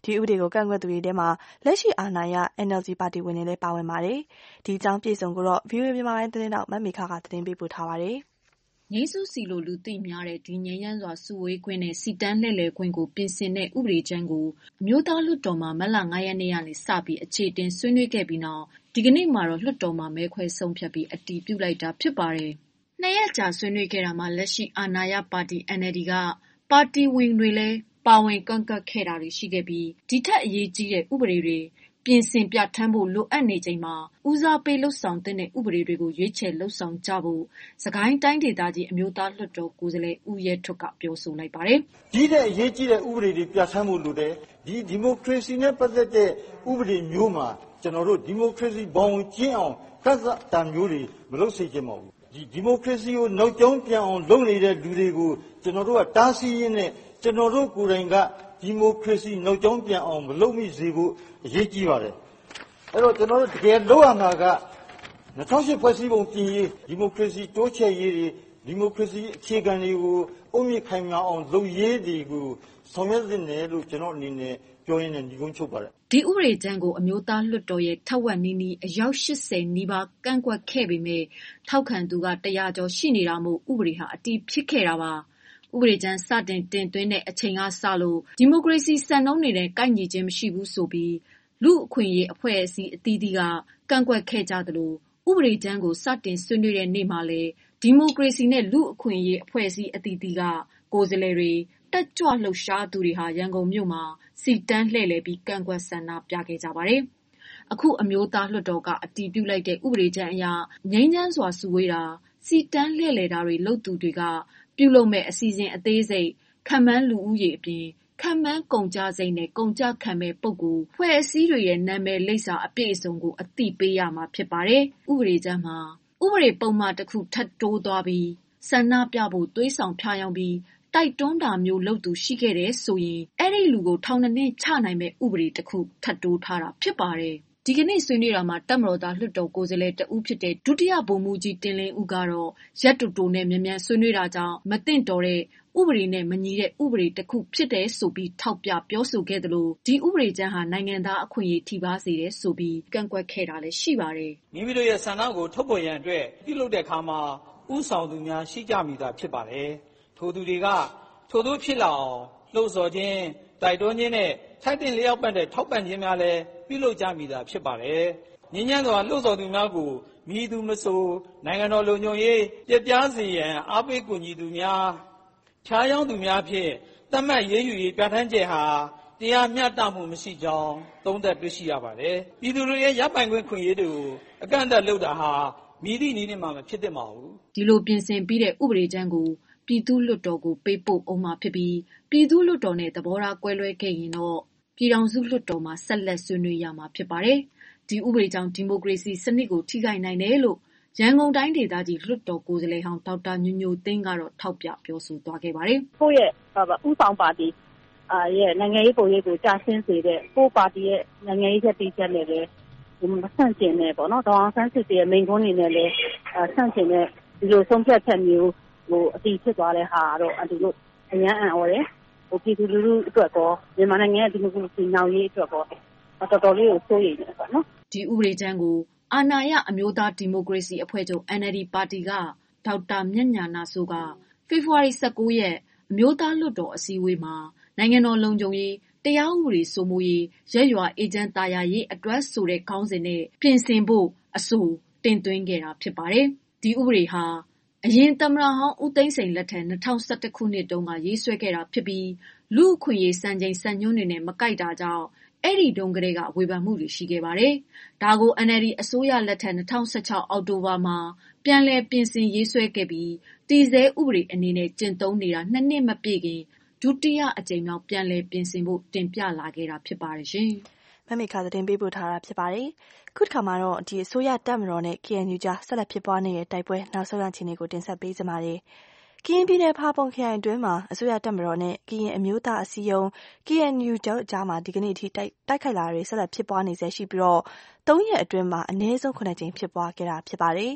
ဒီဥပဒေကိုကန့်ကွက်သူတွေထဲမှာလက်ရှိအာဏာရ N L D ပါတီဝင်တွေလည်းပါဝင်ပါတယ်။ဒီအကြောင်းပြည့်စုံကိုတော့ ဗွီအိုအေ မြန်မာပိုင်းသတင်းထောက်မမေခကသတင်းပေးပို့ထားပါတယ်။ငြိမ်းစုစီလိုလူသိများတဲ့ဒီငြိမ်းချမ်းစွာစုဝေးခွင့်နဲ့စီတန်းလှည့်လည်ခွင့်ကိုပြင်ဆင်တဲ့ဥပဒေကြမ်းကိုအမျိုးသားလွှတ်တော်မှာမတ်လ၅ရက်နေ့ကနေစပြီးအခြေတင်ဆွေးနွေးခဲ့ပြီးနောက်ဒီကနေ့မှာတော့လွှတ်တော်မှာမဲခွဲဆုံးဖြတ်ပြီးအတည်ပြုလိုက်တာဖြစ်ပါတယ်။နှစ်ရက်ကြာဆွေးနွေးခဲ့တာမှာလက်ရှိအာဏာရပါတီ N L D ကပါတီဝင်တွေလည်းပါဝင်ကန့်ကွက်ခဲ့တာတွေရှိခဲ့ပြီးဒီထက်အရေးကြီးတဲ့ဥပဒေတွေပြင်ဆင်ပြဋ္ဌာန်းဖို့လိုအပ်နေချိန်မှာဦးစားပေးလှုပ်ဆောင်တဲ့ဥပဒေတွေကိုရွေးချယ်လှုပ်ဆောင်ကြဖို့စကိုင်းတိုင်းဒေသကြီးအမျိုးသားလွှတ်တော်ကိုယ်စားလှယ်ဦးရဲထွဋ်ကပြောဆိုလိုက်ပါတယ်။ဒီတဲ့အရေးကြီးတဲ့ဥပဒေတွေပြဋ္ဌာန်းဖို့လိုတယ်။ဒီဒီမိုကရေစီနဲ့ပတ်သက်တဲ့ဥပဒေမျိုးမှာကျွန်တော်တို့ဒီမိုကရေစီဘောင်ဝင်ကျင်းအောင်ကန့်သတ်တာမျိုးတွေမလုပ်စေချင်ပါဘူး။ဒီဒီမိုကရေစီကိုနောက်ကျောင်းပြန်အောင်လုပ်နေတဲ့လူတွေကိုကျွန်တော်တို့ကတားဆီးရင်းနဲ့ကျွန်တော်တို့ကိုယ်တိုင်ကဒီမိုကရေစီနောက်ကျောင်းပြန်အောင်မလုပ်မိစေဖို့အရေးကြီးပါတယ်။အဲ့တော့ကျွန်တော်တို့တကယ်လုပ်ရမှာက၂၀၀၈ဖွဲ့စည်းပုံပြင်ရေးဒီမိုကရေစီတိုးချဲ့ရေးတွေဒီမိုကရေစီအခြေခံတွေကိုအုံမြင့်ခိုင်မာအောင်လုပ်ရေးတွေကိုဆောင်ရွက်သင့်တယ်လို့ကျွန်တော်အနေနဲ့ပြောရင်းနဲ့ညီကုန်းချုပ်ပါတယ်။ဒီဥပဒေကြမ်းကိုအမျိုးသားလွှတ်တော်ရဲ့ထက်ဝက်နီးနီးအယောက်၈၀နီးပါးကန့်ကွက်ခဲ့ပေမဲ့ထောက်ခံသူကတရာကျော်ရှိနေတာမို့ဥပဒေဟာအတည်ဖြစ်ခဲ့တာပါ။ဥပဒေကြမ်းစတင်တင်သွင်းတဲ့အချိန်ကစလို့ဒီမိုကရေစီစံနှုန်းတွေနဲ့ကိုက်ညီခြင်းမရှိဘူးဆိုပြီးလူ့အခွင့်အရေးအဖွဲ့အစည်းအသီးသီးကကန့်ကွက်ခဲ့ကြသလိုဥပဒေကြမ်းကိုစတင်ဆွေးနွေးတဲ့နေ့မှာလည်းဒီမိုကရေစီနဲ့လူ့အခွင့်အရေးအဖွဲ့အစည်းအသီးသီးကကိုယ်စားလှယ်တွေတက်ကြွလှုပ်ရှားသူတွေဟာရန်ကုန်မြို့မှာစီတန်းလှည့်လည်ပြီးကန့်ကွက်ဆန္ဒပြခဲ့ကြပါတယ်။အခုအမျိုးသားလွှတ်တော်ကအတည်ပြုလိုက်တဲ့ဥပဒေကြမ်းအရငြိမ်းချမ်းစွာစုဝေးတာစီတန်းလှည့်လည်တာတွေလုပ်သူတွေကပြုလုပ်မဲ့အစီအစဉ်အသေးစိတ်ခန့်မှန်းလူဦးရေအပြင်ခန့်မှန်းကုန်ကျစရိတ်နဲ့ကုန်ကျခံမဲ့ပုဂ္ဂိုလ်ဖွဲ့အစည်းတွေရဲ့နာမည်လိပ်စာအပြည့်အစုံကိုအသိပေးရမှာဖြစ်ပါတယ်။ဥပဒေကြမ်းမှာဥပဒေပုံမှန်တစ်ခုထပ်တိုးသွားပြီးဆန္ဒပြဖို့သွေးဆောင်ဖြားယောင်းပြီးတိုက်တွန်းတာမျိုးလုပ်သူရှိခဲ့တယ်ဆိုရင်အဲ့ဒီလူကိုထောင်နှစ်ချနိုင်မဲ့ဥပဒေတစ်ခုထပ်တိုးထားတာဖြစ်ပါတယ်။ဒီကနေ့ဆွေးနွေးတာမှာတပ်မတော်သားလွှတ်တော်ကိုယ်စားလှယ်တဦးဖြစ်တဲ့ဒုတိယဗိုလ်မှူးကြီးတင်လင်းဦးကတော့ရက်တူတူနဲ့မြန်မြန်ဆွေးနွေးတာကြောင့်မသင့်တော်တဲ့ဥပဒေနဲ့မညီတဲ့ဥပဒေတစ်ခုဖြစ်တယ်ဆိုပြီးထောက်ပြပြောဆိုခဲ့သလိုဒီဥပဒေကြမ်းဟာနိုင်ငံသားအခွင့်အရေးထိပါစေတယ်ဆိုပြီးကန့်ကွက်ခဲ့တာလည်းရှိပါတယ်။မိမိတို့ရဲ့ဆန္ဒကိုထုတ်ဖော်ရန်အတွက်ပြုလုပ်တဲ့အခါမှာဥဆောင်သူများရှိကြမိတာဖြစ်ပါတယ်။ထိုသူတွေကထိုသို့ဖြစ်လာအောင်လှုံ့ဆော်ခြင်းတိုက်တွန်းခြင်းနဲ့ထိုက်တင်လျောက်ပတ်တဲ့ထောက်ပံ့ခြင်းများလည်းပြုလုပ်ကြမိတာဖြစ်ပါတယ်။ငြိမ်းချမ်းစွာလှုံ့ဆော်သူများကိုမည်သူမဆိုနိုင်ငံတော်လုံခြုံရေးပြပြစေရန်အားပေးကူညီသူများဖြားယောင်းသူများဖြင့်သတ်မှတ်ရေးယူရေးပြဋ္ဌာန်းချက်ဟာတရားမျှတမှုမရှိကြောင်းသုံးသပ်တွေ့ရှိရပါတယ်။ပြည်သူတွေရဲ့ရပိုင်ခွင့်ခွင့်ရေးတွေကိုအကန့်အသတ်လုပ်တာဟာမည်သည့်နည်းနဲ့မှမဖြစ်သင့်ပါဘူး။ဒီလိုပြင်ဆင်ပြီးတဲ့ဥပဒေကြမ်းကိုပြည်သူ့လွှတ်တော်ကိုပေးပို့အောင်မှာဖြစ်ပြီးပြည်သူ့လွှတ်တော်နဲ့သဘောထားကွဲလွဲခဲ့ရင်တော့ပြည်ထောင်စုလွှတ်တော်မှာဆက်လက်ဆွေးနွေးရမှာဖြစ်ပါတယ်။ဒီဥပဒေကြောင့်ဒီမိုကရေစီစနစ်ကိုထိခိုက်နိုင်တယ်လို့ရန်ကုန်တိုင်းဒေသကြီးလွှတ်တော်ကိုယ်စားလှယ်ဟောင်းဒေါက်တာညိုညိုသိန်းကတော့ထောက်ပြပြောဆိုသွားခဲ့ပါတယ်။ကိုယ့်ရဲ့ဥဆောင်ပါတီရဲ့နိုင်ငံရေးပုံရိပ်ကိုကြာရှင်းစေတဲ့ကိုယ့်ပါတီရဲ့နိုင်ငံရေးချက်တိချက်နဲ့လည်းမဆန့်ကျင်နဲ့ပေါ့နော်ဒေါ်အောင်ဆန်းစုကြည်ရဲ့မိန့်ခွန်းတွေနဲ့လည်းဆန့်ကျင်တဲ့ဒီလိုဆုံးဖြတ်ချက်မျိုးဟိုအတီးဖြစ်သွားတဲ့ဟာတော့အတူလို့အញ្ញံ့အံ့ဩတယ်ဟိုပြည်သူလူထုအတွက်ကောမြန်မာနိုင်ငံရဲ့ဒီမိုကရေစီနောက်ရေးအတွက်ကောတော်တော်လေးကိုစိုးရိမ်နေပါနော်ဒီဥပဒေကြမ်းကိုအာဏာရအမျိုးသားဒီမိုကရေစီအဖွဲ့ချုပ် N L D ပါတီကဒေါက်တာမြတ်ညာနာစိုးကဖေဖော်ဝါရီ၁၉ရက်အမျိုးသားလွှတ်တော်အစည်းအဝေးမှာနိုင်ငံတော်လုံခြုံရေးတရားဥပဒေစိုးမိုးရေးရက်ရွာအေဂျင့်တာယာရေးအတွက်ဆိုတဲ့ခေါင်းစဉ်နဲ့ပြင်ဆင်ဖို့အဆိုတင်သွင်းခဲ့တာဖြစ်ပါတယ်ဒီဥပဒေဟာအရင်သမ္မတဟောင်းဦးသိန်းစိန်လက်ထက်၂၀၁၁ခုနှစ်တုန်းကရေးဆွဲခဲ့တာဖြစ်ပြီးလူ့အခွင့်အရေးစံချိန်စံညွှန်းတွေနဲ့မကိုက်တာကြောင့်အဲ့ဒီတုန်းကတည်းကဝေဖန်မှုတွေရှိခဲ့ပါတယ်။ဒါကို N L D အစိုးရလက်ထက်၂၀၁၆အောက်တိုဘာမှာပြန်လည်ပြင်ဆင်ရေးဆွဲခဲ့ပြီးတည်ဆဲဥပဒေအနေနဲ့ကျင့်သုံးနေတာနှစ်နှစ်မပြည့်ခင်ဒုတိယအကြိမ်မြောက်ပြန်လည်ပြင်ဆင်ဖို့တင်ပြလာခဲ့တာဖြစ်ပါတယ်ရှင်။မမေခသတင်းပေးပို့ထားတာဖြစ်ပါတယ်။ခုတစ်ခါမှာတော့ဒီအစိုးရတပ်မတော်နဲ့ K N U ကြားဆက်လက်ဖြစ်ပွားနေတဲ့တိုက်ပွဲနောက်ဆုံးအခြေအနေကိုတင်ဆက်ပေးကြပါမယ်။ကရင်ပြည်နယ်ဖာပွန်ခရိုင်အတွင်းမှာအစိုးရတပ်မတော်နဲ့ကရင်အမျိုးသားအစည်းအရုံး K N U တို့ကြားမှာဒီကနေ့အထိတိုက်တိုက်ခိုက်လာတွေဆက်လက်ဖြစ်ပွားနေဆဲရှိပြီးတော့သုံးရက်အတွင်းမှာအနည်းဆုံးခုနှစ်ကြိမ်ဖြစ်ပွားခဲ့တာဖြစ်ပါတယ်။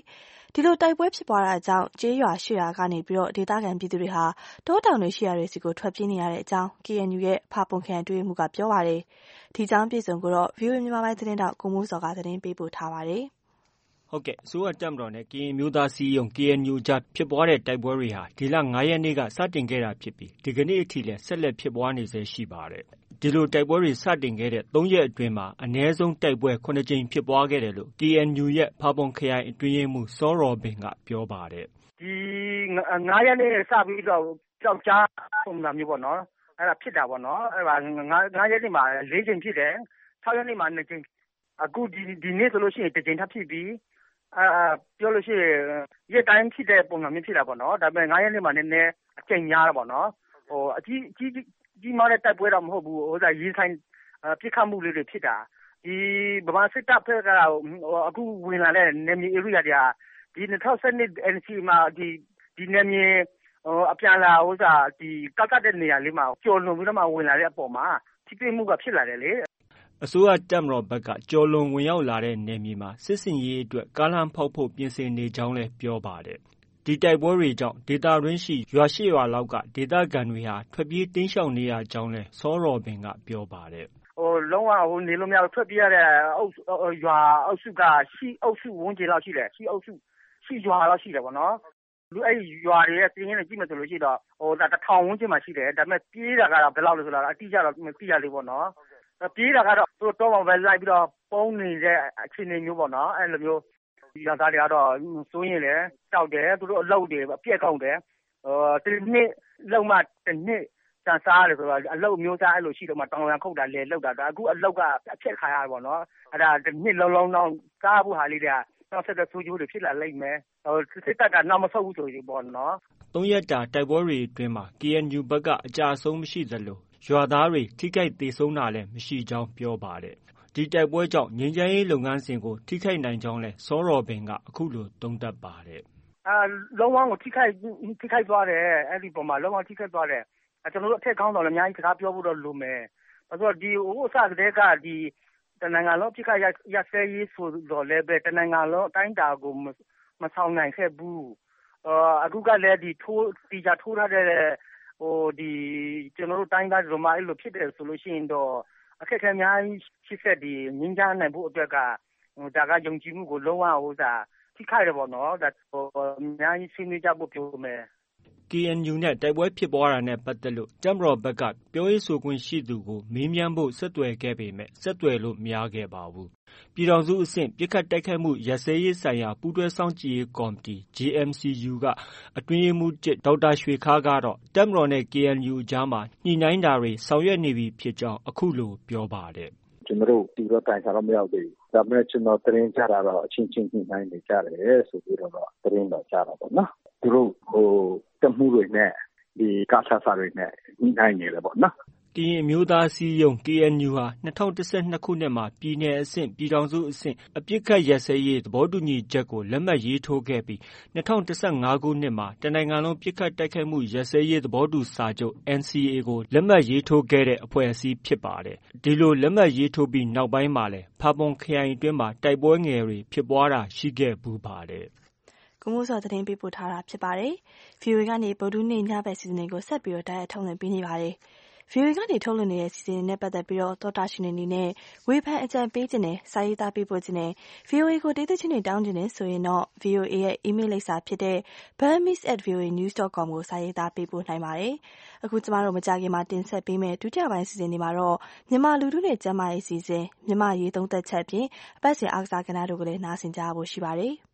ဒီလိုတိုက်ပွဲဖြစ်ပွားတာကြောင့်ကျေးရွာရွှေ့ရွာကနေပြီးတော့ဒေသခံပြည်သူတွေဟာတောတောင်တွေရှိရာတွေစီကိုထွက်ပြေးနေရတဲ့အကြောင်း ကေအန်ယူ ရဲ့ဖာပွန်ခရိုင်အတွင်းရေးမှူးကပြောပါတယ်။ဒီအကြောင်းပြည်စုံကိုတော့ ဗီအိုအေ မြန်မာပိုင်းသတင်းတောက်ကိုမိုးစောကသတင်းပေးပို့ထားပါတယ်။ဟုတ်ကဲ့အစိုးရတပ်မတော်နဲ့ကရင်မျိုးသားစီယုံ ကေအန်ယူ ကြားဖြစ်ပွားတဲ့တိုက်ပွဲတွေဟာဒီလ၅ရက်နေ့ကစတင်ခဲ့တာဖြစ်ပြီးဒီကနေ့အထိလည်းဆက်လက်ဖြစ်ပွားနေဆဲရှိပါတယ်။ဒီလိုတိုက်ပွဲတွေစတင်ခဲ့တဲ့၃ရက်အတွင်းမှာအနည်းဆုံးတိုက်ပွဲခုနှစ်ကြိမ်ဖြစ်ပွားခဲ့တယ်လို့ ကေအန်ယူ ရဲ့ဖာပွန်ခရိုင်အတွင်းရေးမှူးစောရော်ဘင်ကပြောပါတယ်။ဒီ၅ရက်နေ့စပြီးတော့ကြောက်ကြားပုံစံမျိုးပေါ့နော်အဲ့ဒါဖြစ်တာပေါ့နော်အဲ့ဒါ၅ရက်နေ့မှာ၄ကြိမ်ဖြစ်တယ်၆ရက်နေ့မှာ၂ကြိမ်အခုဒီဒီနေ့ဆိုလို့ရှိရင်တစ်ကြိမ်ထပ်ဖြစ်ပြီးအာပြောလို့ရှိရင်ရက်တိုင်းဖြစ်တဲ့ပုံစံမျိုးဖြစ်တာပေါ့နော်ဒါပေမဲ့၅ရက်နေ့မှာနည်းနည်းအကျဉ်းများတာပေါ့နော်ဟိုအကြီးကြီးကြီးမားတဲ့တိုက်ပွဲတော့မဟုတ်ဘူးဟိုဒါရေးဆိုင်ပြစ်ခတ်မှုလေးတွေဖြစ်တာဒီဗမာစစ်တပ်ဖက်ကအခုဝင်လာတဲ့နေမြေ area တွေကဒီ၂၀၁၂ အန်စီမှာဒီဒီနေမြေဟိုအပြန်လာဟိုစားဒီကကတဲ့နေရာလေးမှာကျော်လွန်ပြီးတော့မှဝင်လာတဲ့အပေါ်မှာထိတွေ့မှုကဖြစ်လာတယ်လေအစိုးရတပ်မတော်ဘက်ကကျော်လွန်ဝင်ရောက်လာတဲ့နယ်မြေမှာစစ်စင်ရေးအတွက်ကားလမ်းဖောက်ဖို့ပြင်ဆင်နေကြောင်းလည်းပြောပါတယ်။ဒီတိုက်ပွဲတွေကြောင့်ဒေသတွင်းရှိရွာရှိရွာလောက်ကဒေသခံတွေဟာထွက်ပြေးတိမ်းရှောင်နေရကြောင်းလည်းစောရော်ဘင်ကပြောပါတယ်။ဟိုလုံးဝဟိုနေလို့မရဘူးထွက်ပြေးရတဲ့အုပ်ရွာအုပ်စုကရှိအုပ်စုဝန်းကျင်လောက်ရှိတယ်ရှိအုပ်စုရှိရွာလောက်ရှိတယ်ပေါ့နော်။လူအဲ့ရွာတွေရဲ့တင်းရင်းနဲ့ကြည့်မယ်ဆိုလို့ရှိတော့ဟိုဒါတစ်ထောင်ဝန်းကျင်မှာရှိတယ်ဒါပေမဲ့ပြေးတာကတော့ဘယ်လောက်လဲဆိုတာအတိအကျတော့မသိရသေးဘူးပေါ့နော်။ပြေးတာကတော့သူတို့တော့မှပဲလိုက်ပြီးတော့ပုံနေတဲ့အခြေအနေမျိုးပေါ့နော်အဲ့လိုမျိုးဒီကသားတွေကတော့စိုးရင်လည်းတောက်တယ်သူတို့အလုပ်တွေအပြက်ကောင်းတယ်ဟိုတစ်နှစ်လုံးမှတစ်နှစ်စံစားတယ်ဆိုတော့အလုပ်မျိုးသားအဲ့လိုရှိတော့မှတောင်ရန်ခုတ်တာလေလောက်တာအခုအလုပ်ကအပြက်ခါရပေါ့နော်အဲ့ဒါတစ်နှစ်လုံးလုံးတော့စားဖို့ဟာလေးတွေကနောက်ဆက်တဲ့ဆိုးကျိုးတွေဖြစ်လာလိမ့်မယ်ဟိုစစ်တပ်ကနောက်မဆုတ်ဘူးဆိုရင်ပေါ့နော်သုံးရက်တာတိုက်ပွဲတွေအတွင်းမှာ ကေအန်ယူ ဘက်ကအကြအဆုံးမရှိသလိုရွာသားတွေထိခိုက်သေဆုံးတာလည်းမရှိကြောင်းပြောပါတယ်။ဒီတိုက်ပွဲကြောင့်ငြိမ်းချမ်းရေးလုပ်ငန်းစဉ်ကိုထိခိုက်နိုင်ကြောင်းလဲစောရော်ဘင်ကအခုလိုသုံးသပ်ပါတယ်။အာလုံးဝကိုထိခိုက်ထိခိုက်သွားတယ်အဲ့ဒီပုံမှာလုံးဝထိခိုက်သွားတယ်။ကျွန်တော်တို့အထက်ကောင်းတော်လည်းအများကြီးစကားပြောဖို့တော့လိုမယ်။ဘာလို့ဒီဟိုအစကတည်းကဒီတနင်္ဂနွေလုံးထိခိုက်ရစဲရေးဆိုတော့လည်းပဲတနင်္ဂနွေလုံးအတိုင်းတာကိုမဆောင်နိုင်ခဲ့ဘူး။အာအခုကလည်းဒီထိုးတီချာထိုးထားတဲ့ဟိုဒီကျွန်တော်တို့တိုင်းသားတို့မှအဲ့လိုဖြစ်တယ်ဆိုလို့ရှိရင်တော့အခက်အခဲများရှိဆက်ဒီငင်းကြနိုင်ဖို့အတွက်ကဟိုဒါကယုံကြည်မှုကိုလုံးဝဟိုစားထိခိုက်တယ်ပေါ့နော်ဒါဟိုအများကြီးဆွေးနွေးကြဖို့ပြောမယ်ကေအန်ယူ နဲ့တိုက်ပွဲဖြစ်ပွားတာနဲ့ပတ်သက်လို့တပ်မတော်ဘက်ကပြောရေးဆိုခွင့်ရှိသူကိုမေးမြန်းဖို့ဆက်သွယ်ခဲ့ပေမဲ့ဆက်သွယ်လို့မရခဲ့ပါဘူး။ပြည်ထောင်စုအဆင့်ပစ်ခတ်တိုက်ခိုက်မှုရပ်စဲရေးဆိုင်ရာပူးတွဲစောင့်ကြည့်ရေးကော်မတီ ဂျေအမ်စီယူ ကအတွင်းရေးမှူးတစ်ဒေါက်တာရွှေခါးကတော့တပ်မတော်နဲ့ ကေအန်ယူ အကြားမှာညှိနှိုင်းတာတွေဆောင်ရွက်နေပြီဖြစ်ကြောင်းအခုလိုပြောပါတယ်။ကျွန်တော်တို့ဒီတော့တိုင်စားတော့မရောက်သေးဘူး။ဒါပေမဲ့ကျွန်တော်သတင်းကြတာတော့အချင်းချင်းညှိနှိုင်းနေကြတယ်ဆိုပြီးတော့သတင်းတော့ကြားတာပေါ့နော်။သူတို့ဟိုတက်မှုတွေနဲ့ဒီကာဆာဆာတွေနဲ့ညှိနှိုင်းနေတယ်ပေါ့နော်ကရင်မျိုးသားစီယုံ ကေအန်ယူ ဟာ၂၀၁၂ခုနှစ်မှာပြည်နယ်အဆင့်ပြည်ထောင်စုအဆင့်အပစ်ခတ်ရပ်စဲရေးသဘောတူညီချက်ကိုလက်မှတ်ရေးထိုးခဲ့ပြီး၂၀၁၅ခုနှစ်မှာတနိုင်ငံလုံးပစ်ခတ်တိုက်ခိုက်မှုရပ်စဲရေးသဘောတူစာချုပ် အန်စီအေ ကိုလက်မှတ်ရေးထိုးခဲ့တဲ့အဖွဲ့အစည်းဖြစ်ပါတယ်။ဒီလိုလက်မှတ်ရေးထိုးပြီးနောက်ပိုင်းမှာလည်းဖာပွန်ခရိုင်အတွင်းမှာတိုက်ပွဲငယ်တွေဖြစ်ပွားတာရှိခဲ့ပူးပါတယ်။ကိုမိုးစောသတင်းပေးပို့ထားတာဖြစ်ပါတယ်။ ဗွီအိုအေကနေဗုဒ္ဓနေ့ညဘက်စီစဉ်ကိုဆက်ပြီးတော့တိုက်ရိုက်ထုတ်လွှင့်ပေးနေပါတယ်။ ဗွီအိုအေကနေထုတ်လွှင့်နေတဲ့စီစဉ်နဲ့ပတ်သက်ပြီးတော့သောတာရှင်တွေနဲ့ဝေဖန်အကြံပေးခြင်းနဲ့စာရေးသားပေးပို့ခြင်းနဲ့ ဗွီအိုအေကိုဒေသချင်းတွေတောင်းခြင်းနဲ့ဆိုရင်တော့ ဗွီအိုအေရဲ့ email လိပ်စာဖြစ်တဲ့ burmese at voanews dot com ကိုစာရေးသားပေးပို့နိုင်ပါတယ်။အခုကျမတို့မကြခင်မှာတင်ဆက်ပေးမယ့်ဒုတိယပိုင်းစီစဉ်တွေမှာတော့မြန်မာလူထုနဲ့ကျန်းမာရေးစီစဉ်မြန်မာရေးသုံးသက်ချက်ဖြင့်အပတ်စဉ်အားကစားကဏ္ဍတို့ကိုလည်းနားဆင်ကြဖို့ရှိပါတယ်။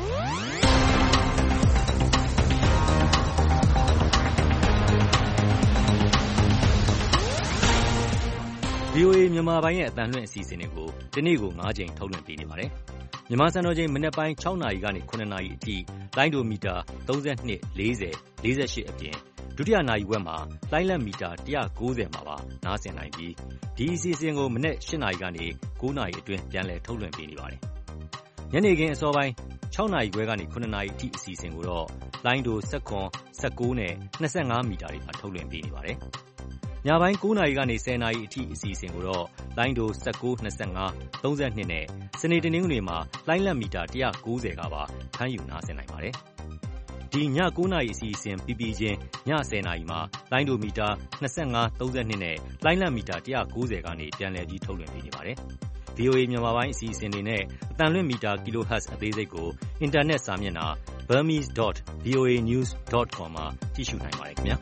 ဗွီအိုအေမြန်မာပိုင်းရဲ့အသံလွှင့်အစီအစဉ်တွေကိုဒီနေ့ကို၅ကြိမ်ထုတ်လွှင့်ပေးနေပါတယ်။မြန်မာစံတော်ချိန်မနက်ပိုင်း၆နာရီကနေ၇နာရီအထိလိုင်းဒိုမီတာ၃၂ ၄၀ ၄၈အပြင်ဒုတိယနာရီဝက်မှာလိုင်းလက်မီတာ၁၉၀မှာပါနားဆင်နိုင်ပြီးဒီအစီအစဉ်ကိုမနက်၈နာရီကနေ၉နာရီအတွင်းပြန်လည်ထုတ်လွှင့်ပေးနေပါတယ်။ညနေခင်းအစောပိုင်း၆နာရီခွဲကနေ၇နာရီအထိအစီအစဉ်ကိုတော့လိုင်းဒို၁၇ ၁၉နဲ့၂၅မီတာတွေမှာထုတ်လွှင့်ပေးနေပါတယ်။ညပိုင်း၉နာရီကနေ၁၀နာရီအထိအစီအစဉ်ကိုတော့လိုင်းဒို၁၉ ၂၅ ၃၂နဲ့စနေတနင်္ဂနွေမှာလိုင်းလက်မီတာ၁၉၀ကပါဖမ်းယူနားဆင်နိုင်ပါတယ်။ဒီည၉နာရီအစီအစဉ်ပြီးပြီးချင်းည၁၀နာရီမှာလိုင်းဒိုမီတာ၂၅ ၃၂နဲ့လိုင်းလက်မီတာ၁၉၀ကနေပြန်လည်ပြီးထုတ်လွှင့်ပေးနေပါတယ်။ဗွီအိုအေ မြန်မာပိုင်းအစီအစဉ်တွေနဲ့အသံလွှင့်မီတာ kilohertz အသေးစိတ်ကိုအင်တာနက်စာမျက်နှာ burmese dot voa news dot com မှာကြည့်ရှုနိုင်ပါတယ်ခင်ဗျာ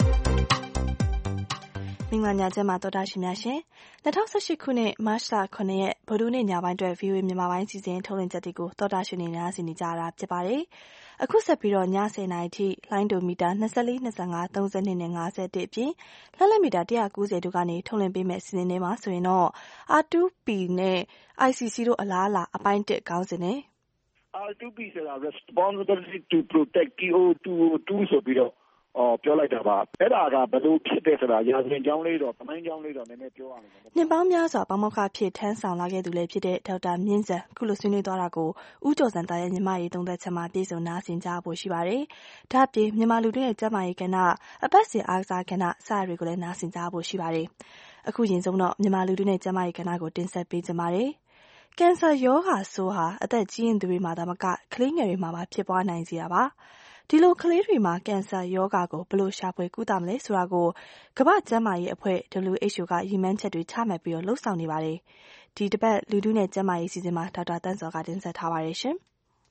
မင်္ဂလာညချမ်းပါတော်တာရှင်များရှင်၂၀၁၈ခုနှစ်မတ်လခုနှစ်ရက်ဗုဒ္ဓနေ့ညပိုင်းအတွက် ဗွီအိုအေ မြန်မာပိုင်းစီစဉ်ထုတ်လွှင့်ချက်တွေကိုတော်တာရှင်တွေနားဆင်နေကြတာဖြစ်ပါတယ်အခုဆက်ပြီးတော့ည၁၀နာရီထိလိုင်းဒိုမီတာ၂၄ ၂၅ ၃၂နဲ့၅၁အပြင်လက်လက်မီတာ၁၉၀တို့ကနေထုတ်လွှင့်ပေးမယ့်စီစဉ်တွေမှာဆိုရင်တော့ R 2 P နဲ့ I C C တို့အလားအလာအပိုင်းတစ်ခေါင်းစဉ်နဲ့ R 2 P ဆိုတာ responsibility to protect T O two O two ဆိုပြီးတော့အော်ပြောလိုက်တာပါအဲ့ဒါကဘယ်လိုဖြစ်တယ်ဆိုတာရာဇဝင်ကြောင်းလေးတော့တမိုင်းကြောင်းလေးတော့နည်းနည်းပြောရမယ်နှစ်ပေါင်းများစွာပေါမောက္ခဖြစ်ထမ်းဆောင်လာခဲ့သူလည်းဖြစ်တဲ့ဒေါက်တာမြင့်စံခုလိုဆွေးနွေးသွားတာကိုဦးကျော်စံသားရဲ့မြန်မာရေးသုံးသက်ချက်မှာပြည်စုံနားဆင်ကြဖို့ရှိပါတယ်ဒါ့အပြင်မြန်မာလူတွေရဲ့ကျန်းမာရေးကဏ္ဍအပတ်စဉ်အားကစားကဏ္ဍစတာတွေကိုလည်းနားဆင်ကြဖို့ရှိပါတယ်အခုရင်ဆုံးတော့မြန်မာလူတွေနဲ့ကျန်းမာရေးကဏ္ဍကိုတင်ဆက်ပေးကြပါမယ်ကင်ဆာရောဂါဆိုးဟာအသက်ကြီးရင်သူတွေမှာသာမကကလေးငယ်တွေမှာပါဖြစ်ပွားနိုင်စေတာပါဒီလိုကလေးတွေမှာကင်ဆာရောဂါကိုဘယ်လိုရှာဖွေကုသမလဲဆိုတာကိုကမ္ဘာ့ကျန်းမာရေးအဖွဲ့ W H O ကရည်မှန်းချက်တွေချမှတ်ပြီးတော့လှုပ်ဆောင်နေပါတယ်ဒီတစ်ပတ်လူထုနဲ့ကျန်းမာရေးစီစဉ်မှာဒေါက်တာတန်းစောကတင်ဆက်ထားပါတယ်ရှင်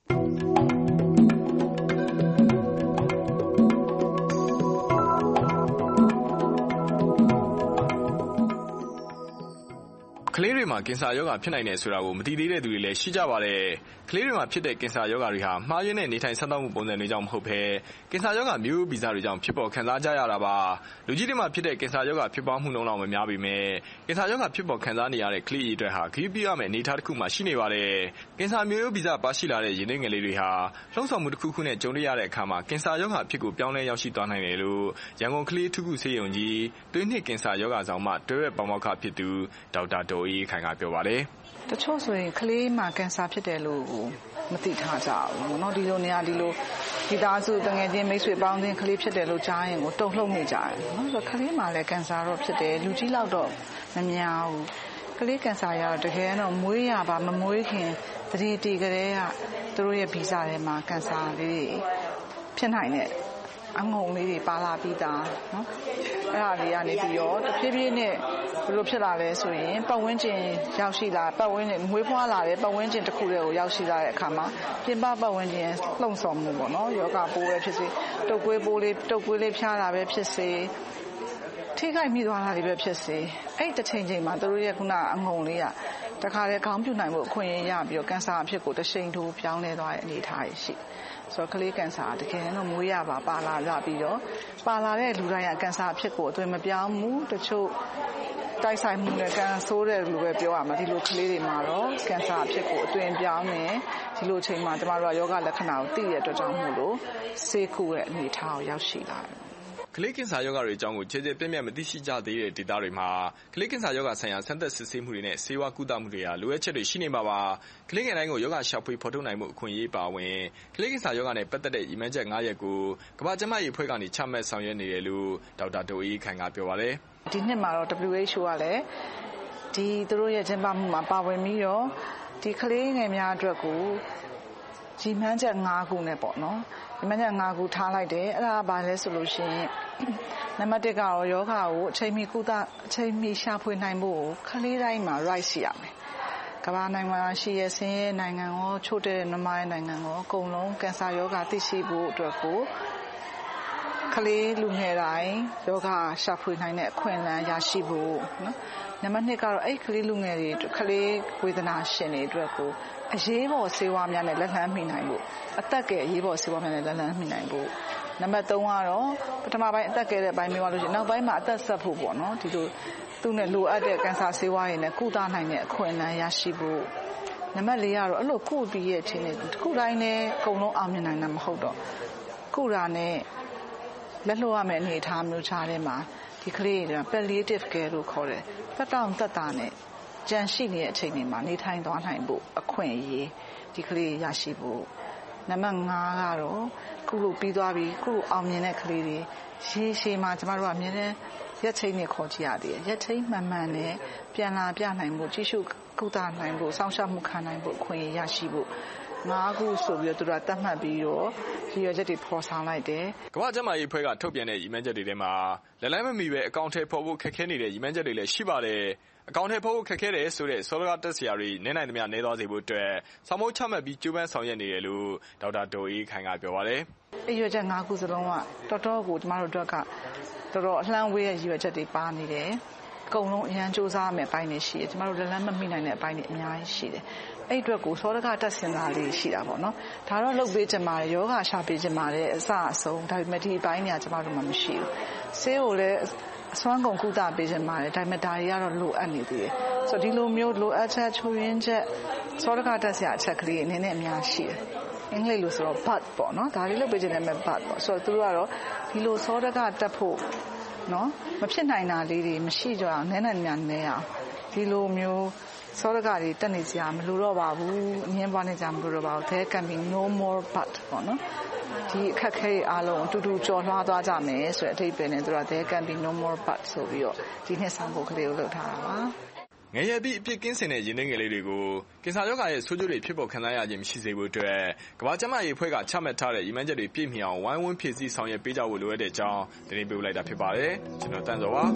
ကလေးတွေမှာကင်ဆာရောဂါဖြစ်နိုင်တယ်ဆိုတာကိုမသိသေးတဲ့သူတွေလည်းရှိကြပါတယ်ကလေးတွေမှာဖြစ်တဲ့ကင်ဆာရောဂါတွေဟာမှားယွင်းတဲ့နေထိုင်စားသောက်မှုပုံစံတွေကြောင့်မဟုတ်ဘဲကင်ဆာရောဂါမျိုးဗီဇတွေကြောင့်ဖြစ်ပေါ်ခံစားကြရတာပါလူကြီးတွေမှာဖြစ်တဲ့ကင်ဆာရောဂါဖြစ်ပွားမှုနှုန်းလောက်မများပေမဲ့ကင်ဆာရောဂါဖြစ်ပေါ်ခံစားနေရတဲ့ကလေးတွေအတွက်ဟာဂရုပြုရမယ့်အနေအထားတစ်ခုမှရှိနေပါတယ်ကင်ဆာမျိုးဗီဇပါရှိလာတဲ့ရင်းနှီးငယ်လေးတွေဟာလှုံ့ဆော်မှုတစ်ခုခုနဲ့ကြုံရတဲ့အခါမှာကင်ဆာရောဂါဖြစ်ကိုပြောင်းလဲရောက်ရှိသွားနိုင်တယ်လို့ရန်ကုန်ကလေးထုခုဆေးရုံကြီးတွင်းနှစ်ကင်ဆာရောဂါဆောင်မှတွဲရက်ပေါမောက္ခဖြစ်သူဒေါက်တာဒေါ်အေးခိုင်ကပြောပါတယ်တချို့ဆိုရင်ကလေးမှာကင်ဆာဖြစ်တယ်လို့မသိထားကြဘူးเนาะဒီလိုနေရာဒီလိုဒီသားစုတငယ်ချင်းမိတ်ဆွေပေါင်းချင်းကလေးဖြစ်တယ်လို့ကြားရင်ကိုတုန်လှုပ်နေကြတယ်เนาะဆိုတော့ကလေးမှာလည်းကင်ဆာတော့ဖြစ်တယ်လူကြီးလောက်တော့မများဘူးကလေးကင်ဆာရတော့တကယ်တော့မွေးရပါမမွေးခင်တတိတီကလေးကသူတို့ရဲ့ဗီဇထဲမှာကင်ဆာလေးဖြစ်နိုင်တဲ့အငုံလေးတွေပါလာပြီးသားเนาะအဲ့ဒါလေးကနေပြီးတော့တဖြည်းဖြည်းနဲ့ဘယ်လိုဖြစ်လာလဲဆိုရင်ပတ်ဝန်းကျင်ရောက်ရှိလာပတ်ဝန်းကျင်မွေးဖွားလာတဲ့ပတ်ဝန်းကျင်တစ်ခုတည်းကိုရောက်ရှိလာတဲ့အခါမှာပြင်ပပတ်ဝန်းကျင်လှုံ့ဆော်မှုပေါ့နော်ယောဂပိုးပဲဖြစ်စေတုပ်ကွေးပိုးလေးတုပ်ကွေးလေးဖျားတာပဲဖြစ်စေထိခိုက်မိသွားတာတွေပဲဖြစ်စေအဲ့တစ်ချိန်ချိန်မှာသူတို့ရဲ့ခုနအငုံလေးကတခါတည်းခေါင်းပြူနိုင်ဖို့အခွင့်အရေးရပြီးတော့ကင်ဆာအဖြစ်ကိုတစ်ချိန်ထိုးပြောင်းလဲသွားတဲ့အနေအထားရှိဆိုတော့ကလေးကင်ဆာတကယ်တော့မွေးရပါပါလာကြပြီးတော့ပါလာတဲ့လူတိုင်းကကင်ဆာအဖြစ်ကိုအသွင်မပြောင်းဘူးတချို့တိုက်ဆိုင်မှုနဲ့ကန်ဆိုးတဲ့လူပဲပြောရမှာဒီလိုကလေးတွေမှာတော့ကင်ဆာအဖြစ်ကိုအသွင်ပြောင်းနေဒီလိုအချိန်မှာကျမတို့ကယောဂလက္ခဏာကိုသိရတဲ့အတွက်ကြောင့်မို့လို့ဆေးကုရဲ့အနေအထားကိုရောက်ရှိလာတယ်ကလေးကင်ဆာရောဂါတွေအကြောင်းကိုခြေခြေပြည့်ပြည့်မသိရှိကြသေးတဲ့ဒေသတွေမှာကလေးကင်ဆာရောဂါဆိုင်ရာစမ်းသပ်စစ်ဆေးမှုတွေနဲ့ဆေးဝါးကုသမှုတွေဟာလိုအပ်ချက်တွေရှိနေမှာပါကလေးငယ်တိုင်းကိုရောဂါရှာဖွေဖော်ထုတ်နိုင်မှုအခွင့်အရေးပါဝင်ကလေးကင်ဆာရောဂါနဲ့ပတ်သက်တဲ့ရည်မှန်းချက်၅ရပ်ကိုကမ္ဘာ့ကျန်းမာရေးအဖွဲ့ကနေချမှတ်ဆောင်ရွက်နေတယ်လို့ဒေါက်တာဒေါ်အေးခိုင်ကပြောပါတယ်ဒီနှစ်မှာတော့ W H O ကလည်းဒီသူတို့ရဲ့ကျန်းမာမှုမှာပါဝင်ပြီးတော့ဒီကလေးငယ်များအတွက်ကိုရည်မှန်းချက်၅ခုနဲ့ပေါ့နော်ဒီမှန်းချက်၅ခုထားလိုက်တယ်အဲ့ဒါဘာလဲဆိုလို့ရှိရင်နံပါတ်၁ကတော့ယောဂါကိုအချိန်မီကုသအချိန်မီရှာဖွေနိုင်ဖို့ကလေးတိုင်းမှာ right ရှိရမယ်ကမ္ဘာနိုင်ငံရှိရဆင်းရဲနိုင်ငံရောချို့တဲ့နမိုင်းနိုင်ငံရောအကုန်လုံးကင်ဆာယောဂါသိရှိဖို့အတွက်ကိုကလေးလူငယ်တိုင်းယောဂရှာဖွေနိုင်တဲ့အခွင့်အလမ်းရရှိဖို့နော်နံပါတ်၂ကတော့အဲ့ကလေးလူငယ်တွေကလေးဝေဒနာရှင်တွေအတွက်ကိုအရေးပေါ်ဆေးဝါးများနဲ့လက်လှမ်းမိနိုင်ဖို့အသက်ကဲအရေးပေါ်ဆေးဝါးများနဲ့လက်လှမ်းမိနိုင်ဖို့နံပါတ်၃ကတော့ပထမပိုင်းအသက်ကဲတဲ့ပိုင်းမျိုးလို့ရှိရင်နောက်ပိုင်းမှာအသက်ဆက်ဖို့ပေါ့နော်ဒီလိုသူ့နဲ့လိုအပ်တဲ့ကင်ဆာဆေးဝါးတွေနဲ့ကုသနိုင်တဲ့အခွင့်အလမ်းရရှိဖို့နံပါတ်၄ကတော့အဲ့လိုကုပြီးရဲ့အချိန်နဲ့ခုတိုင်းနဲ့အကုန်လုံးအောင်မြင်နိုင်တာမဟုတ်တော့ကုတာနဲ့လက်လွှတ်ရမယ့်အနေအထားမျိုးခြားထဲမှာဒီကလေးတွေက palliative care လို့ခေါ်တယ်သက်တောင့်သက်သာနဲ့ကြံရှိနေတဲ့အချိန်တွေမှာနေထိုင်သွားနိုင်ဖို့အခွင့်အရေးဒီကလေးရရှိဖို့နံပါတ်၅ကတော့ခုလိုပြီးသွားပြီခုလိုအောင်မြင်တဲ့ကလေးတွေရေရှည်မှာကျမတို့ကအမြဲတမ်းရက်ချိန်းနဲ့ခေါ်ကြည့်ရသေးတယ်ရက်ချိန်းမှန်မှန်နဲ့ပြန်လာပြနိုင်ဖို့ကြီးစုကုသနိုင်ဖို့စောင့်ရှောက်မှုခံနိုင်ဖို့အခွင့်အရေးရရှိဖို့ငါးခုဆိုပြီးတော့သူတို့တတ်မှတ်ပြီးတော့ရည်ရွယ်ချက်တွေဖော်ဆောင်လိုက်တယ်ကမ္ဘာ့ကျန်းမာရေးအဖွဲ့ကထုတ်ပြန်တဲ့ရည်မှန်းချက်တွေထဲမှာလက်လန်းမမီပဲအကောင့်ထဲပေါ်ဖို့ခက်ခဲနေတဲ့ရည်မှန်းချက်တွေလည်းရှိပါတယ်အကောင့်ထဲပေါ်ဖို့ခက်ခဲတယ်ဆိုတဲ့စောဒကတက်စရာတွေနည်းနိုင်သမျှနည်းသွားစေဖို့အတွက်ဆောင်းမိုးချမှတ်ပြီးကြိုးပမ်းဆောင်ရွက်နေတယ်လို့ဒေါက်တာဒေါ်အေးခိုင်ကပြောပါတယ်ရည်ရွယ်ချက်ငါးခုစလုံးကတော်တော်ကိုကျမတို့အတွက်ကတော်တော်အလှမ်းဝေးရဲ့ရည်ရွယ်ချက်တွေပါနေတယ်အကုန်လုံးအရန်စူးစမ်းမယ်ပိုင်းနေရှိတယ်ကျမတို့လက်လန်းမမိနိုင်တဲ့အပိုင်းတွေအများကြီးရှိတယ်အဲ့အတွက်ကိုစောဒကတက်စင်တာလေးရှိတာပေါ့နော်ဒါတော့လုပ်ပေးချင်ပါတယ်ယောဂရှာပေးချင်ပါတယ်အစအဆုံးဒါပေမဲ့ဒီအပိုင်းတွေကကျမတို့မှမရှိဘူးဆေးကိုလည်းအစွမ်းကုန်ကုသပေးချင်ပါတယ်ဒါပေမဲ့ဒါတွေကတော့လိုအပ်နေသေးတယ်ဆိုတော့ဒီလိုမျိုးလိုအပ်ချက်ချိုးရင်းချက်စောဒကတက်စရာအချက်ကလေးအနေနဲ့အများရှိတယ်အင်္ဂလိပ်လိုဆိုတော့ but ပေါ့နော်ဒါလေးလုပ်ပေးချင်တယ်မဲ့ but ပေါ့ဆိုတော့သူတို့ကတော့ဒီလိုစောဒကတက်ဖို့နော်မဖြစ်နိုင်တာလေးတွေမရှိကြအောင်နည်းနည်းများနည်းအောင်ဒီလိုမျိုးစောဒကတွေတက်နေကြမလို့တော့ပါဘူးအငင်းပွားနေကြမလို့တော့ပါဘူး there can be no more but ပေါ့နော်ဒီအခက်ခဲအားလုံးအတူတူကြော်လွှားသွားကြမယ်ဆိုတဲ့အထိပ္ပယ်နဲ့သူက there can be no more but ဆိုပြီးတော့ဒီနှစ်ဆောင်ဖို့ကလေးကိုလုပ်ထားတာပါငယ်ရသည့်အပြစ်ကင်းစင်တဲ့ရင်းနှီးငယ်လေးတွေကိုကင်ဆာရောဂါရဲ့ဆိုးကျိုးတွေဖြစ်ပေါ်ခံစားရခြင်းမရှိစေဖို့အတွက်ကမ္ဘာ့ကျန်းမာရေးအဖွဲ့ကချမှတ်ထားတဲ့ရည်မှန်းချက်တွေပြည့်မီအောင်ဝိုင်းဝန်းဖြည့်ဆည်းဆောင်ရွက်ပေးကြဖို့လိုအပ်တဲ့အကြောင်းတင်ပြလိုက်တာဖြစ်ပါတယ်ကျွန်တော်တန်စောပါ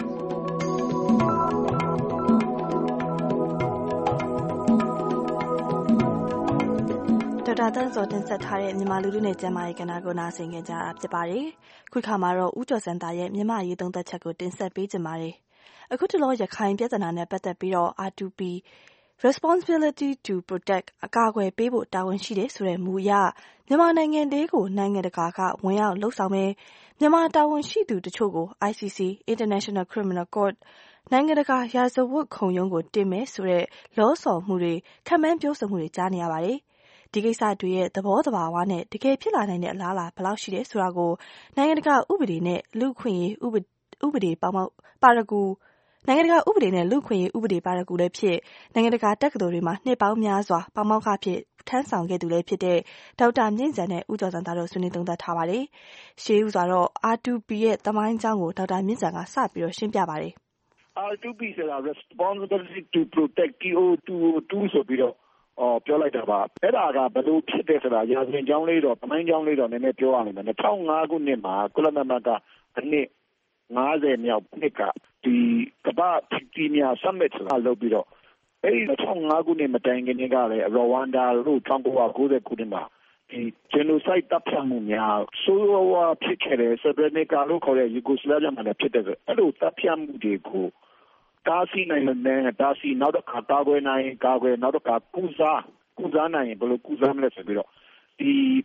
ဒေါက်တာတန်းစောတင်ဆက်ထားတဲ့မြန်မာလူထုနဲ့ကျန်းမာရေးကဏ္ဍကိုနားဆင်ကြကြတာဖြစ်ပါတယ်ခုခါမှာတော့ဦးကျော်စံသားရဲ့မြန်မာရေးသုံးသက်ချက်ကိုတင်ဆက်ပေးကြပါတယ်အခုတလောရခိုင်ပြည်ထနာနဲ့ပတ်သက်ပြီးတော့ R two P Responsibility to Protect အကာအကွယ်ပေးဖို့တာဝန်ရှိတယ်ဆိုတဲ့မူအရမြန်မာနိုင်ငံလေးကိုနိုင်ငံတကာကဝင်ရောက်လှုပ်ဆောင်မယ်မြန်မာတာဝန်ရှိသူတချို့ကို I C C International Criminal Court နိုင်ငံတကာရာဇဝတ်ခုံရုံးကိုတင်မယ်ဆိုတဲ့လောဆော်မှုတွေခံမှန်းပြောဆိုမှုတွေကြားနေရပါတယ်ဒီကိစ္စတွေရဲ့သဘောတဘာဝနဲ့တကယ်ဖြစ်လာနိုင်တဲ့အလားအလာဘယ်လောက်ရှိတယ်ဆိုတာကိုနိုင်ငံတကာဥပဒေနဲ့လူ့ခွင့်ရေးဥပဒေပေါင်းပါရဂူနိုင်ငံတကာဥပဒေနဲ့လူ့ခွင့်ရေးဥပဒေပါရဂူလည်းဖြစ်နိုင်ငံတကာတက္ကသိုလ်တွေမှာနှစ်ပေါင်းများစွာပေါမောက္ခဖြစ်ထမ်းဆောင်ခဲ့သူလည်းဖြစ်တဲ့ဒေါက်တာမြင့်စံနဲ့ဦးကျော်စံသားတို့ဆွေးနွေးသုံးသပ်ထားပါတယ်။ရှေးဦးစွာတော့ R two P ရဲ့သမိုင်းကြောင်းကိုဒေါက်တာမြင့်စံကစပြီးတော့ရှင်းပြပါတယ်။ R two P ဆိုတာ Responsibility to Protect T O two O two ဆိုပြီးတော့အော်ပြောလိုက်တာပါအဲ့ဒါကဘယ်လိုဖြစ်တယ်ဆိုတာရာဇဝင်ကြောင်းလေးတော့သမိုင်းကြောင်းလေးတော့နည်းနည်းပြောရမယ်၂၀၀၅ခုနှစ်မှာကုလသမဂ္ဂအနှစ်၅၀မြောက်နှစ်ကဒီကမ္ဘာပြည်များ summit ဆိုတာလုပ်ပြီးတော့အဲဒီ၂၀၀၅ခုနှစ်မတိုင်ခင်ကလည်းရဝမ်ဒါတို့၁၉၉၀ခုနှစ်မှာဒီ genocide တပ်ဖြတ်မှုများဆိုးဝါးဖြစ်ခဲ့တဲ့ Srebrenica လို့ခေါ်တဲ့ Yugoslavia မှာလည်းဖြစ်တဲ့ဆိုအဲ့လိုတပ်ဖြတ်မှုတွေကိုတားဆီးနိုင်တဲ့တားဆီးနောက်တစ်ခါကာကွယ်နိုင်ကာကွယ်နောက်တစ်ခါကုစားကုစားနိုင်ဘယ်လိုကုစားမလဲဆိုပြီးတော့ဒီ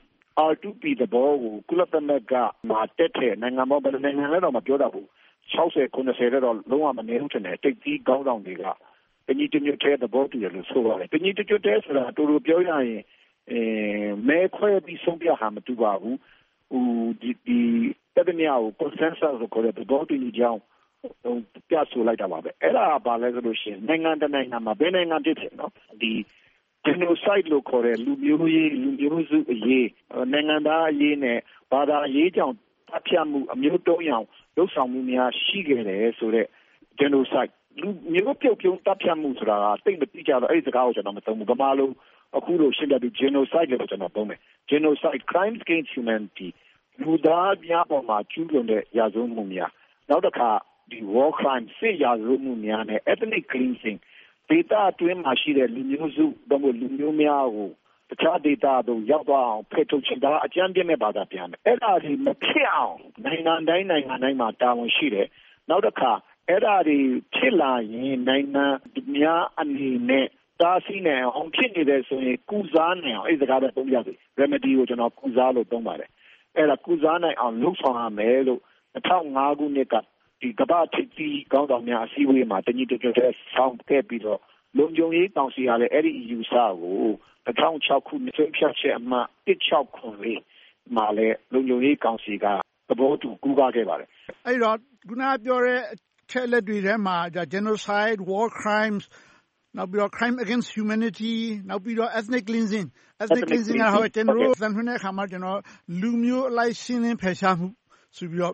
R two P သဘောကိုကုလသမဂ္ဂမှာတက်တဲ့နိုင်ငံပေါင်းဘယ်နိုင်ငံလဲတော့မပြောတတ်ဘူး၆၀ ၉၀တော့လုံးဝမနေဘူးထင်တယ်တိတ်ကြီးကောင်းဆောင်တွေကတညီတညွတ်တဲ့သဘောတူတယ်လို့ဆိုပါတယ်တညီတညွတ်တဲ့ဆိုတာတူတူပြောရရင်အဲမဲခွဲပြီးဆုံးဖြတ်ဟာမတူပါဘူးဟိုဒီဒီတကယ်များကို consensus ကိုခေါ်တဲ့သဘောတူညီကြောင်းပြဆိုလိုက်တာပါပဲအဲ့ဒါပါလဲဆိုလို့ရှိရင်နိုင်ငံတနိုင်ငံမှာဘယ်နိုင်ငံတည်းဖြစ်နော်ဒီ genocide လို့ခေါ်တဲ့လူမျိုးရေးလူမျိုးစုအရေးနိုင်ငံသားအရေးနဲ့ဘာသာရေးကြောင့်တပ်ဖြတ်မှုအမျိုးတုံးအောင်လှုပ်ဆောင်မှုများရှိခဲ့တယ်ဆိုတော့ genocide လူမျိုးပြုတ်ပြုံးတပ်ဖြတ်မှုဆိုတာကတိတ်မတိကျတော့အဲ့ဒီစကားကိုကျွန်တော်မသုံးဘူးဗမာလိုအခုလိုရှင်းပြပြီး genocide လို့ကျွန်တော်သုံးမယ် genocide crimes against humanity လူသားများပေါ်မှာကျူးလွန်တဲ့ရာဇဝတ်မှုများနောက်တစ်ခါဒီ war crime စစ်ရာဇဝတ်မှုများနဲ့ ethnic cleansing ဒေသအတွင်းမှာရှိတဲ့လူမျိုးစုတို့လူမျိုးများကိုတခြားဒေသတို့ရောက်သွားအောင်ဖယ်ထုတ်ချင်တာအကြမ်းပြင်းတဲ့ဘာသာပြန်တယ်အဲ့ဒါဒီမဖြစ်အောင်နိုင်ငံတိုင်းနိုင်ငံတိုင်းမှာတာဝန်ရှိတယ်နောက်တစ်ခါအဲ့ဒါဒီဖြစ်လာရင်နိုင်ငံများအနေနဲ့တားဆီးနိုင်အောင်ဖြစ်နေတယ်ဆိုရင်ကုစားနိုင်အောင်အဲ့ဒီစကားပဲသုံးပြစီ remedy ကိုကျွန်တော်ကုစားလို့သုံးပါတယ်အဲ့ဒါကုစားနိုင်အောင်လုပ်ဆောင်ရမယ်လို့၂၀၀၅ခုနှစ်ကဒီကမ္ဘာထိပ်သီးကောင်းဆောင်များအစည်းအဝေးမှာတညီတညွတ်တဲ့ဆောင်းခဲ့ပြီးတော့လုံခြုံရေးကောင်စီကလည်းအဲ့ဒီ E U စာကို၂၀၀၆ခုနှစ်ဆွေးဖြတ်ချက်အမှတ်၁၆ခုလေးမှာလည်းလုံခြုံရေးကောင်စီကသဘောတူကူးကားခဲ့ပါတယ်အဲ့တော့ခုနပြောတဲ့အချက်လက်တွေထဲမှာ genocide war crimes နောက်ပြီးတော့ crime against humanity နောက်ပြီးတော့ ethnic cleansing ethnic cleansing ကဟိုကျွန်တော်တို့သံထွန်းတဲ့အခါမှာကျွန်တော်လူမျိုးအလိုက်ရှင်းလင်းဖယ်ရှားမှုဆိုပြီးတော့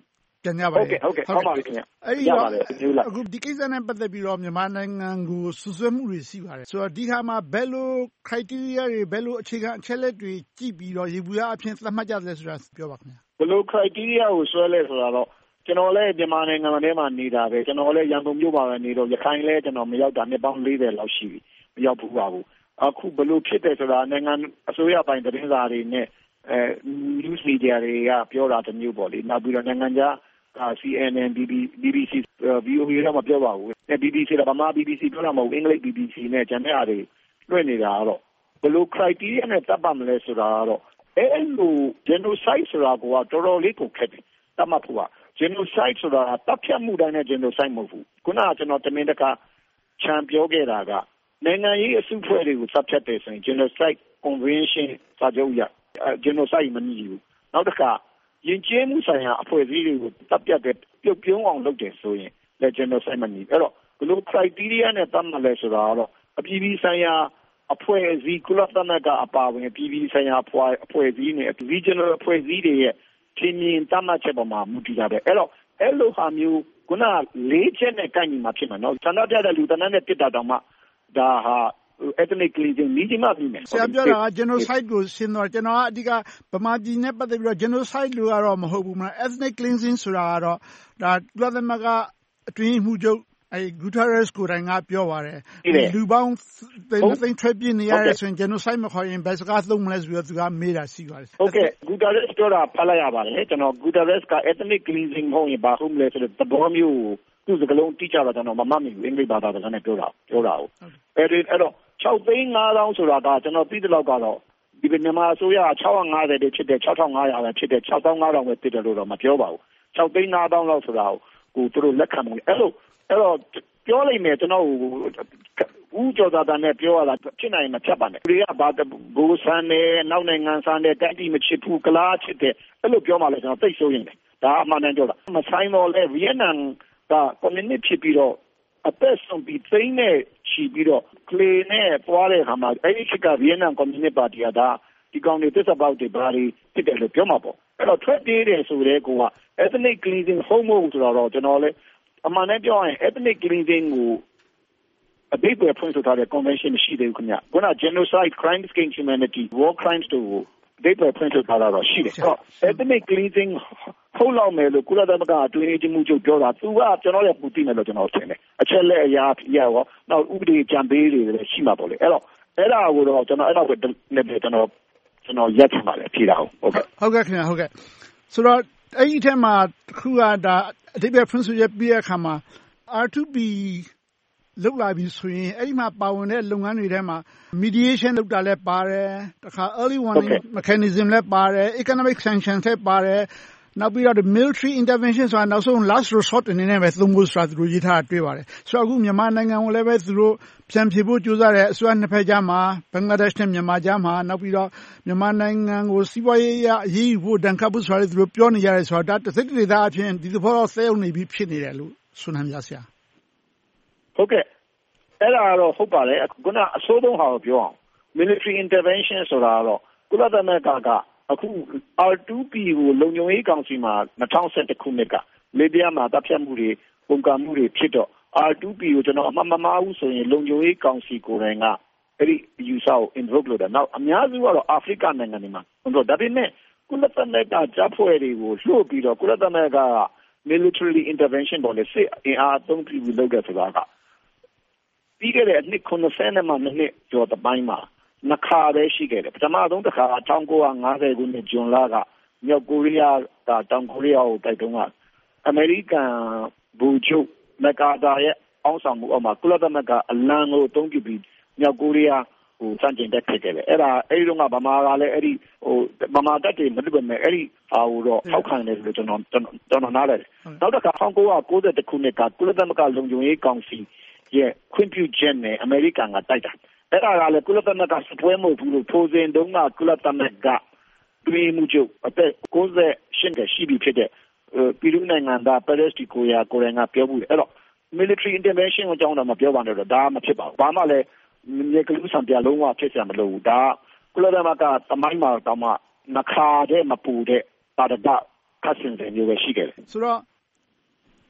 ပြန်ကြပါဟုတ်ကဲ့ဟုတ်ကဲ့ဟုတ်ပါပြီခင်ဗျအဲ့ဒီတော့အခုဒီကိစ္စနဲ့ပတ်သက်ပြီးတော့မြန်မာနိုင်ငံကိုဆွဆွဲမှုတွေရှိပါတယ်ဆိုတော့ဒီခါမှာဘယ်လို criteria တွေဘယ်လိုအခြေခံအချက်လက်တွေကြည့်ပြီးတော့ရေဘူးရအဖြစ်သတ်မှတ်ကြတယ်ဆိုတာပြောပါခင်ဗျဘယ်လို criteria ကိုဆွဲလဲဆိုတာတော့ကျွန်တော်လည်းမြန်မာနိုင်ငံထဲမှာနေတာပဲကျွန်တော်လည်းရန်ကုန်မြို့မှာပဲနေတော့ရခိုင်လည်းကျွန်တော်မရောက်တာနှစ်ပေါင်း၄၀လောက်ရှိပြီမရောက်ဘူးပါဘူးအခုဘယ်လိုဖြစ်တယ်ဆိုတာနိုင်ငံအစိုးရပိုင်းသတင်းစာတွေနဲ့အဲ news media တွေကပြောတာတမျိုးပေါ့လေနောက်ပြီးတော့နိုင်ငံခြား C N N B B C V O A တော့မပြောပါဘူး B B C တော့ဗမာ B B C ပြောတာမဟုတ်အင်္ဂလိပ် B B C နဲ့ကျန်တဲ့အားတွေလွှင့်နေတာတော့ဘယ်လို criteria နဲ့တပ်ပါမလဲဆိုတာတော့အဲလို genocide ဆိုတာကတော်တော်လေးကိုခက်တယ်တတ်မှတ်ဖို့က genocide ဆိုတာတပ်ဖြတ်မှုတိုင်းနဲ့ genocide မဟုတ်ဘူးခုနကကျွန်တော်တမင်တကာချန်ပြောခဲ့တာကနိုင်ငံရေးအစုအဖွဲ့တွေကိုတပ်ဖြတ်တယ်ဆိုရင် genocide convention စာချုပ်ရ genocide မမြည်ဘူးနောက်တစ်ခါယဉ်ကျေးမှုဆိုင်ရာအဖွဲ့အစည်းတွေကိုတပ်ဖြတ်တဲ့ပြုတ်ပြုံးအောင်လုပ်တယ်ဆိုရင်လည်း genocide မမြည်အဲ့တော့ဘယ်လို criteria နဲ့တတ်မှတ်လဲဆိုတာတော့အပြည်ပြည်ဆိုင်ရာအဖွဲ့အစည်းကုလသမဂ္ဂအပါအဝင်အပြည်ပြည်ဆိုင်ရာအဖွဲ့အစည်းနဲ့ regional အဖွဲ့အစည်းတွေရဲ့ထင်မြင်တတ်မှတ်ချက်ပေါ်မှာမူတည်တာပဲအဲ့တော့အဲ့လိုဟာမျိုးခုနလေးချက်နဲ့ကိုက်ညီမှာဖြစ်မှာနော်ဆန္ဒပြတဲ့လူတန်းနဲ့တစ်တာတောင်မှဒါဟာ ethnic cleansing မိကြီးမှပြီးမယ်ဆရာပြောတာက genocide ကိုရှင်းတော့ကျွန်တော်ကအဓိကဗမာပြည်နဲ့ပတ်သက်ပြီးတော့ genocide လို့ကတော့မဟုတ်ဘူးမလား ethnic cleansing ဆိုတာကတော့ဒါကုလသမဂ္ဂအတွင်းမှုချုပ်အဲ Guterres ကိုယ်တိုင်ကပြောပါတယ်လူပေါင်းသိန်းထွက်ပြေးနေရတဲ့ဆိုရင် genocide မခေါ်ရင်ဘယ်စကားသုံးမလဲဆိုပြီးတော့သူကမေးတာရှိပါတယ်ဟုတ်ကဲ့ Guterres ပြောတာဖတ်လိုက်ရပါတယ်ကျွန်တော် Guterres က ethnic cleansing မဟုတ်ရင်ဘာဟုတ်မလဲဆိုတဲ့သဘောမျိုးသူ့စကားလုံးတိကျတော့ကျွန်တော်မမှတ်မိဘူးအင်္ဂလိပ်ဘာသာစကားနဲ့ပြောတာပြောတာဟုတ်အဲဒီအဲ့တော့၆သိန်း၅သောင်းဆိုတာကကျွန်တော်သိတဲ့လောက်ကတော့ဒီမြန်မာအစိုးရက၆၅၀တွေဖြစ်တဲ့၆ထောင်၅ရာပဲဖြစ်တဲ့၆သောင်း၅ထောင်ပဲဖြစ်တယ်လို့တော့မပြောပါဘူး၆သိန်း၅သောင်းလောက်ဆိုတာကိုသူတို့လက်ခံတယ်အဲ့လိုအဲ့တော့ပြောလိုက်မယ်ကျွန်တော်ဦးကျော်သာတန်နဲ့ပြောရတာဖြစ်နိုင်မှာဖြတ်ပါနဲ့တွေကဘာဘိုးဆန်နဲ့နောက်နိုင်ငံဆန်နဲ့တိုက်တိမချစ်ဘူးကလားချစ်တယ်အဲ့လိုပြောမှလည်းကျွန်တော်သိဆိုရင်တယ်ဒါအမှန်တမ်းပြောတာမဆိုင်တော့လဲဗီယက်နမ်ကကွန်မြူနစ်ဖြစ်ပြီးတော့အသက်ဆုံးပြီးသိန်းနဲ့ချီပြီးတော့ကလေးနဲ့ပွားတဲ့အခါမှာအဲ့ဒီခေတ်ကဗီယက်နမ်ကွန်မြူနစ်ပါတီကဒါဒီကောင်တွေတစ်စပေါက်တွေဘာတွေဖြစ်တယ်လို့ပြောမှာပေါ့အဲ့တော့ထွက်ပြေးတယ်ဆိုတဲ့ကောက ethnic cleansing ဟုတ်မဟုတ်ဆိုတော့ကျွန်တော်လည်းအမှန်နဲ့ပြောရင် ethnic cleansing ကိုအဘိဓိပ္ပာယ်ဖွင့်ဆိုထားတဲ့ convention ရှိသေးဘူးခင်ဗျခုန genocide crimes against humanity war crimes တို့အဘိဓိပ္ပာယ်ဖွင့်ဆိုထားတာတော့ရှိတယ်အဲ့တော့ ethnic cleansing ဟုတ်လောက်မယ်လို့ကုလသမဂ္ဂအတွင်းရေးမှူးချုပ်ပြောတာသူကကျွန်တော်လည်းပူတည်မယ်လို့ကျွန်တော်ထင်တယ်အချက်လက်အရာပြရောနောက်ဥပဒေကြံပေးတွေလည်းရှိမှာပေါ့လေအဲ့တော့အဲ့ဒါကိုတော့ကျွန်တော်အဲ့တော့လည်းကျွန်တော်ကျွန်တော်ရက်ချင်ပါတယ်ဖြေတာဟုတ်ကဲ့ဟုတ်ကဲ့ခင်ဗျဟုတ်ကဲ့ဆိုတော့အဲ့ဒီထဲမှာတစ်ခုကဒါအဓိပ္ပာယ်ဖွင့်ဆိုချက်ပြတဲ့အခါမှာ R two P လောက်လာပြီဆိုရင်အဲ့ဒီမှာပါဝင်တဲ့လုပ်ငန်းတွေထဲမှာ mediation လုပ်တာလည်းပါတယ်တခါ early warning mechanism လည်းပါတယ် economic sanctions လည်းပါတယ်နောက်ပြီးတော့ military intervention ဆိုတာနောက်ဆုံး last resort အနေနဲ့ပဲသုံးဖို့ဆိုတာသူတို့ရေးထားတာတွေ့ပါတယ်ဆိုတော့အခုမြန်မာနိုင်ငံကိုလည်းပဲသူတို့ပြန်ဖြေဖို့ကြိုးစားတယ်အစိုးရနှစ်ဖက်ကြားမှာဘင်္ဂလားဒေ့ရှ်နဲ့မြန်မာကြားမှာနောက်ပြီးတော့မြန်မာနိုင်ငံကိုစီးပွားရေးအရေးယူဖို့ဒဏ်ခတ်ဖို့ဆိုတာသူတို့ပြောနေကြတယ်ဆိုတော့ဒါတစ်စိတ်တစ်ဒေသအဖြစ်ဒီသဘောတော့ဆဲုံနေပြီးဖြစ်နေတယ်လို့ဆိုနိုင်ကြဆရာဟုတ်ကဲ့အဲ့ဒါတော့ဟုတ်ပါတယ်ခုနအစိုးဆုံးဟာကိုပြောအောင် military intervention ဆိုတာတော့ကုလသမဂ္ဂကအခု R two P ကိုလုံခြုံရေးကောင်စီမှာ၂၀၁၁ခုနှစ်ကလေပြားမှာတပ်ဖြတ်မှုတွေပုံကမှုတွေဖြစ်တော့ R two P ကိုကျွန်တော်အမှန်မမှားဘူးဆိုရင်လုံခြုံရေးကောင်စီကိုယ်တိုင်ကအဲ့ဒီ user ကို invoke လုပ်တယ်နောက်အများစုကတော့အာဖရိကနိုင်ငံတွေမှာဒါပေမဲ့ကုလသမဂ္ဂတပ်ဖွဲ့တွေကိုလှုပ်ပြီးတော့ကုလသမဂ္ဂက military intervention ပေါ်လေစစ်အင်အားသုံးပြီးလုပ်ခဲ့ဆိုတာကပြီးခဲ့တဲ့နှစ်ခုနှစ်နဲ့မှနှစ်ကျော်တပိုင်းမှာနှစ်ခါပဲရှိခဲ့တယ်ပထမဆုံးတစ်ခါ၁၉၅၀ခုနှစ်ဇွန်လကမြောက်ကိုရီးယားကတောင်ကိုရီးယားကိုတိုက်တွန်းကအမေရိကန်ဘူချုပ်မကာတာရဲ့အောင်းဆောင်မှုအောက်မှာကုလသမဂ္ဂအလံကိုအသုံးပြုပြီးမြောက်ကိုရီးယားဟိုစတင်တက်ခဲ့တယ်အဲ့ဒါအဲ့ဒီတော့ကဗမာကလည်းအဲ့ဒီဟိုဗမာတပ်တွေမလုပ်ပဲမဲ့အဲ့ဒီဟာကိုတော့ထောက်ခံတယ်လို့ကျွန်တော်ကျွန်တော်နားလည်တယ်နောက်တစ်ခါ၁၉၉၁ခုနှစ်ကကုလသမဂ္ဂလုံခြုံရေးကောင်စီရဲ့ခွင့်ပြုချက်နဲ့အမေရိကန်ကတိုက်တာအဲ့ဒါကလည်းကုလသမဂ္ဂစပွဲမဟုတ်ဘူးလို့ထိုစဉ်တုန်းကကုလသမဂ္ဂတွင်မှုချုပ်အသက်၉၈နှစ်ရှိပြီဖြစ်တဲ့ပြည်သူ့နိုင်ငံသားပရက်စတီကိုယာကိုရင်ကပြောမှုတယ်အဲ့တော့ military intervention ကိုကြောင်းတော့မပြောပါနဲ့တော့ဒါမှမဖြစ်ပါဘူးဘာမှလည်းမြေကလူဆံပြလုံးဝဖြစ်စရာမလိုဘူးဒါကုလသမဂ္ဂသမိုင်းမှာတော့မှနှခါတဲ့မပူတဲ့ပါဒကခတ်စင်တယ်မျိုးပဲရှိခဲ့တယ်ဆိုတော့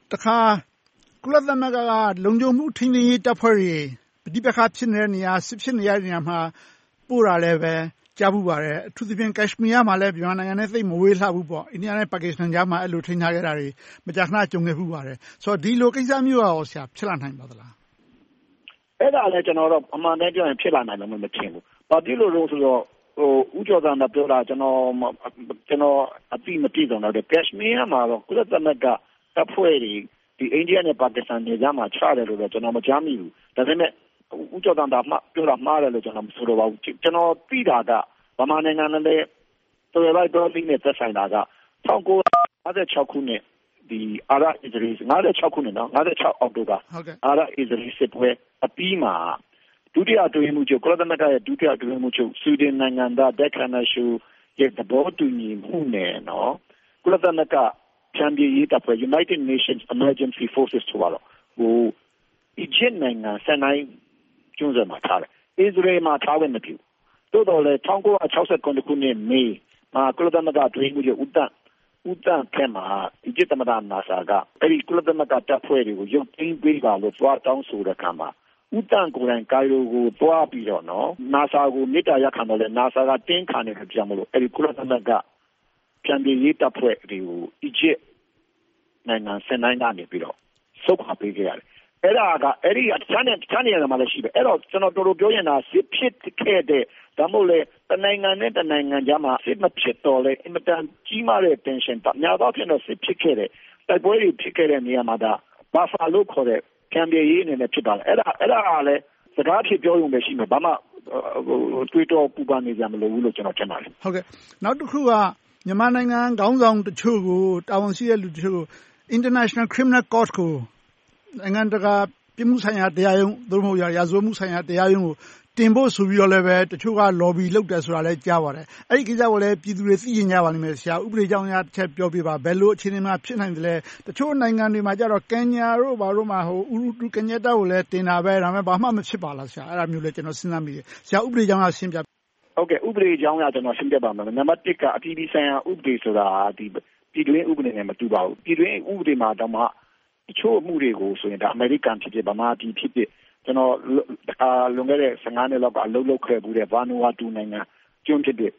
တခါကုလသမဂ္ဂကလုံခြုံမှုထိန်းသိမ်းရေးတပ်ဖွဲ့တွေပဋိပက္ခဖြစ်နေတဲ့နေရာစစ်ဖြစ်နေတဲ့နေရာမှာပို့တာလည်းပဲကြားဘူးပါတယ်အထူးသဖြင့်ကက်ရှမီးယားမှာလည်းမြန်မာနိုင်ငံနဲ့သိမဝေးလှဘူးပေါ့အိန္ဒိယနဲ့ပါကစ္စတန်ကြားမှာအဲ့လိုထိန်းထားခဲ့တာတွေမကြာခဏကြုံခဲ့ဘူးပါတယ်ဆိုတော့ဒီလိုကိစ္စမျိုးရောဆရာဖြစ်လာနိုင်ပါသလားအဲ့ဒါလည်းကျွန်တော်တို့အမှန်တမ်းပြောရင်ဖြစ်လာနိုင်လို့မထင်ဘူးဘာဖြစ်လို့လဲဆိုတော့ဟိုဦးကျော်သာပြောတာကျွန်တော်ကျွန်တော်အတိမပြည့်စုံတော့ကက်ရှမီးယားမှာတော့ကုလသမဂ္ဂတပ်ဖွဲ့တွေဒီအိန္ဒိယနဲ့ပါကစ္စတန်တွေကြားမှာချတယ်လို့တော့ကျွန်တော်မကြားမိဘူးဒါပေမဲ့ဦးကျော်သာပြောတာမှားတယ်လို့ကျွန်တော်မဆိုတော့ပါဘူးကျွန်တော်သိတာကဗမာနိုင်ငံနဲ့တော်တော်လိုက်တော်လေးနဲ့သက်ဆိုင်တာက၁၉၅၆ခုနှစ်ဒီအာရအစ္စရေး၅၆ခုနှစ်နော်၅၆အောက်တိုဘာအာရအစ္စရေးစစ်ပွဲအပြီးမှာဒုတိယအတွင်းမှုချုပ်ကုလသမဂ္ဂရဲ့ဒုတိယအတွင်းမှုချုပ်ဆွီဒင်နိုင်ငံသားဒက်ခနာရှူရဲ့သဘောတူညီမှုနဲ့နော်ကုလသမဂ္ဂချန်ပီယံရေးတပ်ဖွဲ့ United Nations Emergency Forces ဆိုတော့ဟိုအီဂျစ်နိုင်ငံစနိုင်းကျွန်းဆွယ်မှာထားတယ်အစ္စရေးမှာထားဝင်မပြုတိုးတော်လေ၁၉၆၉ခုနှစ်မေမှာကုလသမဂ္ဂအတွင်းမှုချုပ်ဦးတန်းဦးတန်းဖက်မှာအီဂျစ်သမ္မတနာဆာကအဲ့ဒီကုလသမဂ္ဂတပ်ဖွဲ့တွေကိုရုပ်သိမ်းပေးပါလို့သွားတောင်းဆိုတဲ့အခါမှာဦးတန်းကိုယ်တိုင်ကာယိုကိုသွားပြီးတော့နော်နာဆာကိုမေတ္တာရပ်ခံတော့လေနာဆာကတင်းခံနေကြမလို့အဲ့ဒီကုလသမဂ္ဂပြန်ပြီးရေးတပ်ဖွဲ့တွေကိုအီဂျစ်နိုင်ငံစနိုင်းကနေပြီးတော့ဆုတ်ခွာပေးခဲ့ရတယ်အဲ့ဒါကအဲ့ဒီအချမ်းနဲ့ချမ်းနေရမှာလည်းရှိပဲအဲ့တော့ကျွန်တော်တို့တို့ပြောရင်ဒါစစ်ဖြစ်ခဲ့တဲ့ဒါမို့လေတနိုင်ငံနဲ့တနိုင်ငံကြားမှာစစ်မဖြစ်တော့လေအင်မတန်ကြီးမားတဲ့ tension တများတော့ဖြစ်တော့စစ်ဖြစ်ခဲ့တဲ့တိုက်ပွဲတွေဖြစ်ခဲ့တဲ့နေရာမှာဒါဘာဖာလို့ခေါ်တဲ့ကံပြေးရေးအနေနဲ့ဖြစ်ပါလေအဲ့ဒါအဲ့ဒါကလည်းစကားဖြစ်ပြောရုံပဲရှိမှာဘာမှတွေးတော့ပူပန်နေကြမလို့ဘူးလို့ကျွန်တော်ထင်ပါတယ်ဟုတ်ကဲ့နောက်တစ်ခုကမြန်မာနိုင်ငံခေါင်းဆောင်တချို့ကိုတာဝန်ရှိတဲ့လူတချို့ကို International Criminal Court ကိုနိုင်ငံတကာပြည်မှုဆိုင်ရာတရားရုံးသို့မဟုတ်ရာဇဝတ်မှုဆိုင်ရာတရားရုံးကိုတင်ဖို့ဆိုပြီးတော့လည်းပဲတချို့က lobby လုပ်တယ်ဆိုတာလည်းကြားပါတယ်အဲ့ဒီကိစ္စကိုလည်းပြည်သူတွေသိရင်ကြပါလိမ့်မယ်ဆရာဥပဒေကြောင်းအရတစ်ချက်ပြောပြပါဘယ်လိုအခြေအနေမှာဖြစ်နိုင်တယ်လဲတချို့နိုင်ငံတွေမှာကြတော့ကင်ညာတို့ဘာတို့မှာဟိုဥရုတူကညက်တာကိုလည်းတင်တာပဲဒါပေမဲ့ဘာမှမဖြစ်ပါလားဆရာအဲ့ဒါမျိုးလည်းကျွန်တော်စဉ်းစားမိတယ်ဆရာဥပဒေကြောင်းကရှင်းပြဟုတ်ကဲ့ဥပဒေကြောင်းကကျွန်တော်ရှင်းပြပါမယ်နံပါတ်တစ်ကအပြည်ပြည်ဆိုင်ရာဥပဒေဆိုတာဒီပြည်တွင်းဥပဒေနဲ့မတူပါဘူးပြည်တွင်းဥပဒေမှာတော့မှတချို့အမှုတွေကိုဆိုရင်ဒါအမေရိကန်ဖြစ်ဖြစ်ဗမာပြည်ဖြစ်ဖြစ်ကျွန်တော်အာလွန်ခဲ့တဲ့၁၅နှစ်လောက်ကအလုပ်လုပ်ခဲ့ဘူးတဲ့ဘာနူဝါတူနိုင်ငံကျွန်းဖြစ်တဲ့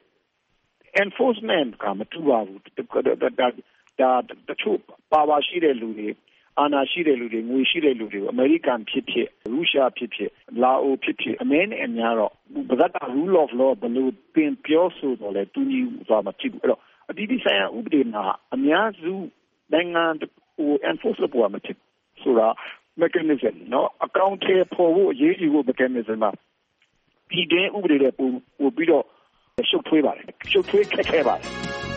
enforcement ကမတူပါဘူးဒါတချို့ပါဝါရှိတဲ့လူတွေအာဏာရှိတဲ့လူတွေငွေရှိတဲ့လူတွေကိုအမေရိကန်ဖြစ်ဖြစ်ရုရှားဖြစ်ဖြစ်လာအိုဖြစ်ဖြစ်အမေနဲ့အများတော့ဘာသာ rule of law ဘယ်လိုပြင်ပြောဆိုတော့လဲတူညီသွားမှာဖြစ်ဘူးအဲ့တော့အပြည်ပြည်ဆိုင်ရာဥပဒေမှာအများစုနိုင်ငံဟို enforce လုပ်ရမှာဖြစ်ဆိုတာ mechanism နော်အကောင့်ထဲပေါ်ဖို့အရေးကြီးဖို့ mechanism မှာပြည်တွင်းဥပဒေတွေပို့ပို့ပြီးတော့ရှုပ်ထွေးပါတယ်ရှုပ်ထွေးခက်ခဲပါတယ်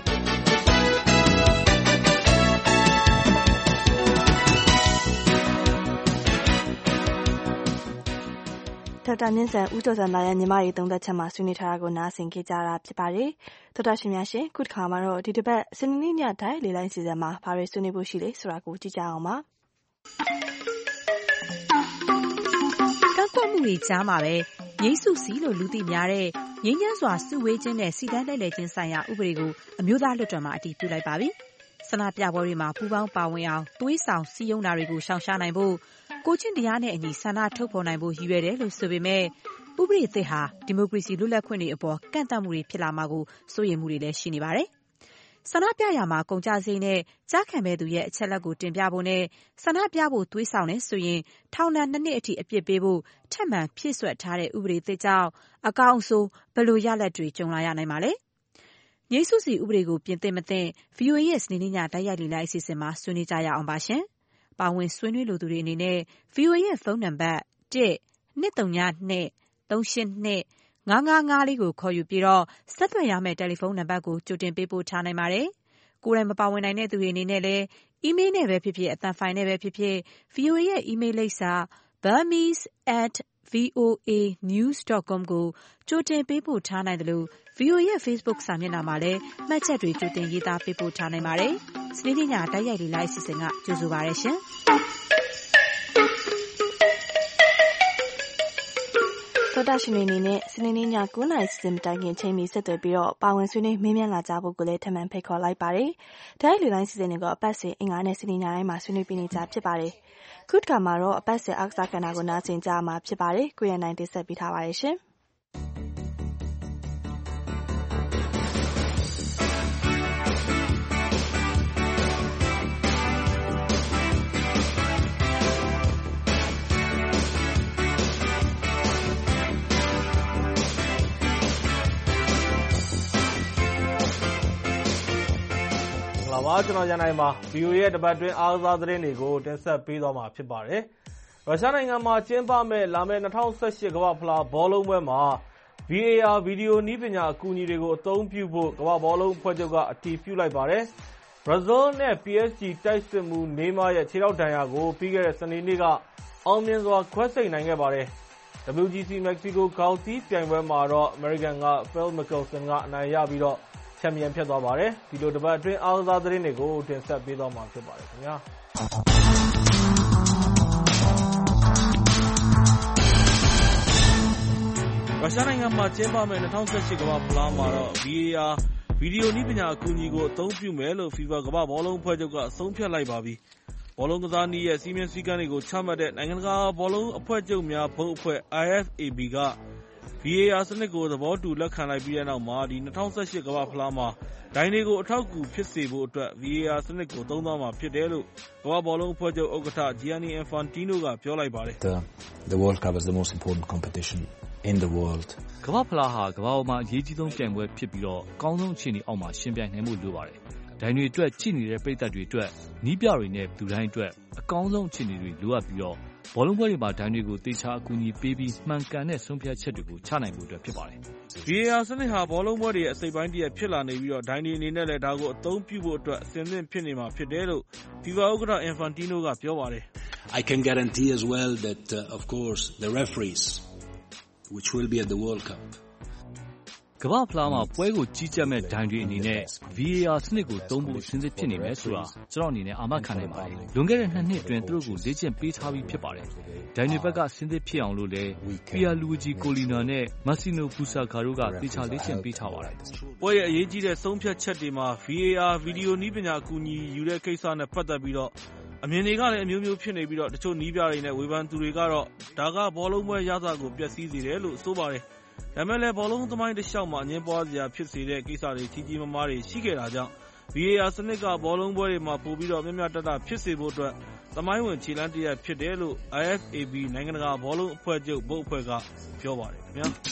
ဒေါက်တာမြင့်စံဦးကျော်စံသားရဲ့ညီမကြီးသုံးသက်ချက်မှာဆွေးနွေးထားတာကိုနားဆင်ကြတာဖြစ်ပါတယ်။ဒေါက်တာရှင်များရှင်ခုတစ်ခါမှာတော့ဒီတစ်ပတ်စနေနေ့ညတိုင်းလေလိုင်းစီစဉ်မှာဘာတွေဆွေးနွေးဖို့ရှိလဲဆိုတာကိုကြည့်ကြအောင်ပါ။ကောက်ကွက်မှုတွေကြားမှာပဲငြိမ်းစုစီလို့လူသိများတဲ့ငြိမ်းချမ်းစွာစုဝေးခြင်းနဲ့စီတန်းတိုက်လည်ခြင်းဆိုင်ရာဥပဒေကိုအမျိုးသားလွှတ်တော်မှာအတည်ပြုလိုက်ပါပြီ။ဆန္ဒပြပွဲတွေမှာပူးပေါင်းပါဝင်အောင်သွေးဆောင်စည်းရုံးတာတွေကိုရှောင်ရှားနိုင်ဖို့ကိုချင်းတရားနဲ့အညီဆန္ဒထုတ်ဖော်နိုင်ဖို့ရည်ရွယ်တယ်လို့ဆိုပေမဲ့ဥပဒေသစ်ဟာဒီမိုကရေစီလွတ်လပ်ခွင့်တွေအပေါ်ကန့်သတ်မှုတွေဖြစ်လာမှာကိုစိုးရိမ်မှုတွေလည်းရှိနေပါတယ်။ဆန္ဒပြရာမှာကုန်ကြစိမ့်နဲ့ကြားခံမဲ့သူရဲ့အချက်လက်ကိုတင်ပြဖို့နဲ့ဆန္ဒပြဖို့သွေးဆောင်နေဆိုရင်ထောင်ဒဏ်နှစ်နှစ်အထိအပြစ်ပေးဖို့ထပ်မံဖြည့်ဆွတ်ထားတဲ့ဥပဒေသစ်ကြောင့်အကောင့်အဆိုးဘယ်လိုရလဒ်တွေကြုံလာရနိုင်မှာလဲ။ငြိမ်းစုစီဥပဒေကိုပြင်သင့်မသင့် ဗီအိုအေ ရဲ့စနေနေ့ညတိုက်ရိုက်လေ့လာအစီအစဉ်မှာဆွေးနွေးကြရအောင်ပါရှင်။ပါဝင်ဆွေးနွေးလိုသူတွေအနေနဲ့ ဗီအိုအေ ရဲ့ဖုန်းနံပါတ်တစ် နှစ်သုံးနှစ် သုံးရှစ်နှစ် ငါးငါးငါးလေးကိုခေါ်ယူပြီးတော့ဆက်သွယ်ရမယ့်တယ်လီဖုန်းနံပါတ်ကိုကြိုတင်ပေးပို့ထားနိုင်ပါတယ်။ကိုယ်တိုင်မပါဝင်နိုင်တဲ့သူတွေအနေနဲ့လည်းအီးမေးလ်နဲ့ပဲဖြစ်ဖြစ်အသံဖိုင်နဲ့ပဲဖြစ်ဖြစ် ဗီအိုအေ ရဲ့အီးမေးလ်လိပ်စာ burmese at voanews dot com ကိုကြိုတင်ပေးပို့ထားနိုင်တယ်လို့ ဗီအိုအေ ရဲ့ Facebook စာမျက်နှာမှာလည်းမှတ်ချက်တွေကြိုတင်ရေးသားပေးပို့ထားနိုင်ပါတယ်။စနေနေ့ညတိုက်ရိုက်လေးလိုက်အစီအစဉ်ကကြိုဆိုပါရရှင်။ဒေါတော်တာရှင်တွေအနေနဲ့စနေနေ့ည၉နာရီစီစဉ်မတိုင်ခင်ချိန်မီဆက်သွယ်ပြီးတော့ပါဝင်ဆွေးနွေးမေးမြန်းလာကြဖို့ကိုလည်းထပ်မံဖိတ်ခေါ်လိုက်ပါတယ်။ဒါ့အပြင်လူတိုင်းစီစဉ်တွေကိုအပတ်စဉ်အင်္ဂါနဲ့စနေညတိုင်းမှာဆွေးနွေးပြနေကြဖြစ်ပါတယ်။ခုတစ်ခါမှာတော့အပတ်စဉ်အားကစားကဏ္ဍကိုနားဆင်ကြမှာဖြစ်ပါတယ်။ကိုရန်နိုင်တင်ဆက်ပေးထားပါတယ်ရှင်။ပါကျွန်တော်ရန်နိုင်ပါ ဗီအိုအေ ရဲ့တပတ်တွင်းအားကစားသတင်းတွေကိုတင်ဆက်ပေးသွားမှာဖြစ်ပါတယ်။ရုရှားနိုင်ငံမှာကျင်းပမဲ့လာမယ့်၂၀၁၈ကမ္ဘာ့ဖလားဘောလုံးပွဲမှာ ဗီအေအာ ဗီဒီယိုနည်းပညာအကူအညီတွေကိုအသုံးပြုဖို့ကမ္ဘာ့ဘောလုံးအဖွဲ့ချုပ်ကအတည်ပြုလိုက်ပါတယ်။ ဘရာဇီးနဲ့ ပီအက်စ်ဂျီ တိုက်စစ်မှူးနေမာရဲ့ခြေထောက်ဒဏ်ရာကိုပြီးခဲ့တဲ့စနေနေ့ကအောင်မြင်စွာခွဲစိတ်နိုင်ခဲ့ပါတယ်။ ဒဗလ်ယူ ဂျီ စီ မက္ကဆီကိုဂေါက်သီးပြိုင်ပွဲမှာတော့အမေရိကန်က Phil Mickelson ကအနိုင်ရပြီးတော့ချန်ပီယံဖြစ်သွားပါတယ်။ဒီလိုတပတ်အတွင်းအားကစားသတင်းတွေကိုတင်ဆက်ပေးသွားမှာဖြစ်ပါတယ်ခင်ဗျာ။ရုရှားနိုင်ငံမှာကျင်းပမယ့်၂၀၁၈ကမ္ဘာ့ဖလားမှာတော့ ဗီအေအာ ဗီဒီယိုနည်းပညာအကူအညီကိုအသုံးပြုမယ်လို့ FIFA ကမ္ဘာ့ဘောလုံးအဖွဲ့ချုပ်ကအဆုံးဖြတ်လိုက်ပါပြီ။ဘောလုံးကစားနည်းရဲ့စည်းမျဉ်းစည်းကမ်းတွေကိုချမှတ်တဲ့နိုင်ငံတကာဘောလုံးအဖွဲ့ချုပ်များဘုတ်အဖွဲ့ အိုင် အက်ဖ် အေ ဘီ က ဗီအေအာ စနစ်ကိုသဘောတူလက်ခံလိုက်ပြီးတဲ့နောက်မှာဒီ၂၀၁၈ကမ္ဘာ့ဖလားမှာဒိုင်တွေကိုအထောက်အကူဖြစ်စေဖို့အတွက် ဗီအေအာ စနစ်ကိုသုံးသွားမှာဖြစ်တယ်လို့ကမ္ဘာ့ဘောလုံးအဖွဲ့ချုပ်ဥက္ကဋ္ဌ Gianni Infantino ကပြောလိုက်ပါတယ်။ The World Cup is the most important competition in the world. ကမ္ဘာ့ဖလားဟာကမ္ဘာပေါ်မှာအရေးကြီးဆုံးပြိုင်ပွဲဖြစ်ပြီးတော့အကောင်းဆုံးအခြေအနေအောက်မှာရှင်ပြိုင်နိုင်ဖို့လိုပါတယ်။ဒိုင်တွေအတွက်ကြည့်နေတဲ့ပရိသတ်တွေအတွက်နီးပြတွေနဲ့လူတိုင်းအတွက်အကောင်းဆုံးအခြေအနေတွေလိုအပ်ပြီးတော့ဘောလုံးပွဲတွေမှာဒိုင်တွေကိုတေချာအကူအညီပေးပြီးမှန်ကန်တဲ့ဆုံးဖြတ်ချက်တွေကိုချနိုင်ဖို့အတွက်ဖြစ်ပါတယ်။ ဗီအေအာ စနစ်ဟာဘောလုံးပွဲတွေရဲ့အစိတ်အပိုင်းတစ်ရပ်ဖြစ်လာနေပြီးတော့ဒိုင်တွေအနေနဲ့လည်းဒါကိုအသုံးပြုဖို့အတွက်အဆင်သင့်ဖြစ်နေမှာဖြစ်တယ်လို့ FIFA ဥက္ကဋ္ဌ Infantino ကပြောပါတယ်။ I can guarantee as well that uh, of course the referees which will be at the World Cup ကမ္ဘာ့ဖလားမှာပွဲကိုကြီးကြပ်မဲ့ဒိုင်တွေအနေနဲ့ ဗီအေအာ စနစ်ကိုသုံးဖို့အဆင်သင့်ဖြစ်နေမယ်ဆိုတာကျွန်တော်အနေနဲ့အာမခံနိုင်ပါတယ်။လွန်ခဲ့တဲ့နှစ်နှစ်အတွင်းသူတို့ကိုလေ့ကျင့်ပေးထားပြီးဖြစ်ပါတယ်။ဒိုင်တွေဘက်ကအဆင်သင့်ဖြစ်အောင်လို့လည်း Pierluigi Collina နဲ့ Massimo Busacca တို့ကတေချာလေ့ကျင့်ပေးထားပါတယ်။ပွဲရဲ့အရေးကြီးတဲ့ဆုံးဖြတ်ချက်တွေမှာ ဗီအေအာ ဗီဒီယိုနည်းပညာအကူအညီယူတဲ့ကိစ္စနဲ့ပတ်သက်ပြီးတော့အမြင်တွေကလည်းအမျိုးမျိုးဖြစ်နေပြီးတော့တချို့နီးပြတွေနဲ့ဝေဖန်သူတွေကတော့ဒါကဘောလုံးပွဲရစာကိုပျက်စီးစေတယ်လို့ဆိုပါတယ်။ဒါမဲ့လည်းဘောလုံးသမိုင်းတစ်လျှောက်မှာအငင်းပွားစရာဖြစ်စေတဲ့ကိစ္စတွေကြီးကြီးမားမားတွေရှိခဲ့တာကြောင့် ဗီအေအာ စနစ်ကဘောလုံးပွဲတွေမှာပို့ပြီးတော့မျှမျှတတဖြစ်စေဖို့အတွက်သမိုင်းဝင်ခြေလှမ်းတစ်ရပ်ဖြစ်တယ်လို့ အိုင် အက်ဖ် အေ ဘီ နိုင်ငံတကာဘောလုံးအဖွဲ့ချုပ်ဘုတ်အဖွဲ့ကပြောပါတယ်ခင်ဗျာ။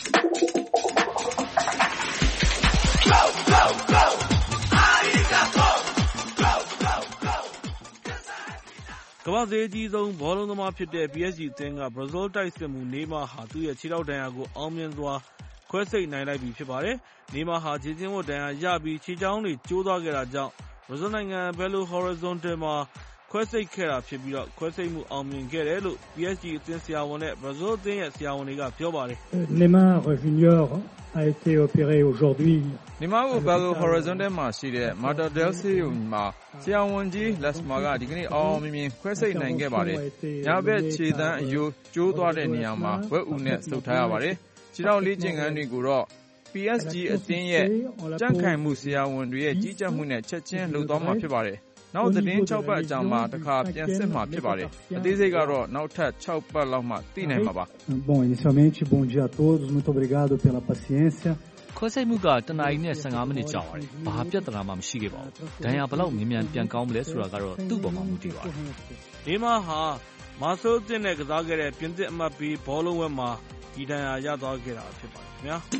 ကမ္ဘာ့ဈေးအကြီးဆုံးဘောလုံးသမားဖြစ်တဲ့ ပီအက်စ်ဂျီ အသင်းကဘရာဇီးတိုက်စစ်မှူးနေမာဟာသူ့ရဲ့ခြေထောက်ဒဏ်ရာကိုအောင်မြင်စွာခွဲစိတ်နိုင်လိုက်ပြီဖြစ်ပါတယ်။နေမာဟာခြေချင်းဝတ်ဒဏ်ရာရပြီးခြေချောင်းတွေကျိုးသွားခဲ့တာကြောင့်ဘရာဇီးနိုင်ငံ Belo Horizonte မှာခွဲစိတ်ခဲ့တာဖြစ်ပြီးတော့ခွဲစိတ်မှုအောင်မြင်ခဲ့တယ်လို့ ပီအက်စ်ဂျီ အသင်းဆရာဝန်နဲ့ဘရာဇီးအသင်းရဲ့ဆရာဝန်တွေကပြောပါတယ်။ Neymar Junior a été opéré aujourd'hui. နေမာကို Belo Horizonte မှာရှိတဲ့ Mater del Cio မှာဆရာဝန်ကြီး Lesma ကဒီကနေ့အောင်အောင်မြင်မြင်ခွဲစိတ်နိုင်ခဲ့ပါတယ်။ညာဘက်ခြေသန်းအယိုးကျိုးသွားတဲ့နေရာမှာဝက်အူနဲ့ဆုပ်ထားရပါတယ်။ခြေထောက်လေ့ကျင့်ခန်းတွေကိုတော့ ပီအက်စ်ဂျီ အသင်းရဲ့ကြံ့ခိုင်မှုဆရာဝန်တွေရဲ့ကြီးကြပ်မှုနဲ့ချက်ချင်းလုပ်သွားမှာဖြစ်ပါတယ်။နောက်သတင်း၆ပတ်အကြာမှာတစ်ခါပြန်စစ်မှာဖြစ်ပါတယ်။အသေးစိတ်ကတော့နောက်ထပ်၆ပတ်လောက်မှသိနိုင်မှာပါ။ Bom, inicialmente bom dia a todos. Muito obrigado pela paciência. ခွဲစိတ်မှုကတနာရီနဲ့ဆယ့်ငါးမိနစ်ကြာပါတယ်။ဘာပြဿနာမှမရှိခဲ့ပါဘူး။ဒဏ်ရာဘလောက်မြန်မြန်ပြန်ကောင်းမလဲဆိုတာကတော့သူ့ပေါ်မှာမူတည်ပါတယ်။နေမာဟာမာဆိုးတင်နဲ့ကစားခဲ့တဲ့ပြင်သစ်အမတ်ပေးဘောလုံးဝဲမှာဒီဒဏ်ရာရသွားခဲ့တာဖြစ်ပါတယ်ခင်ဗျာ။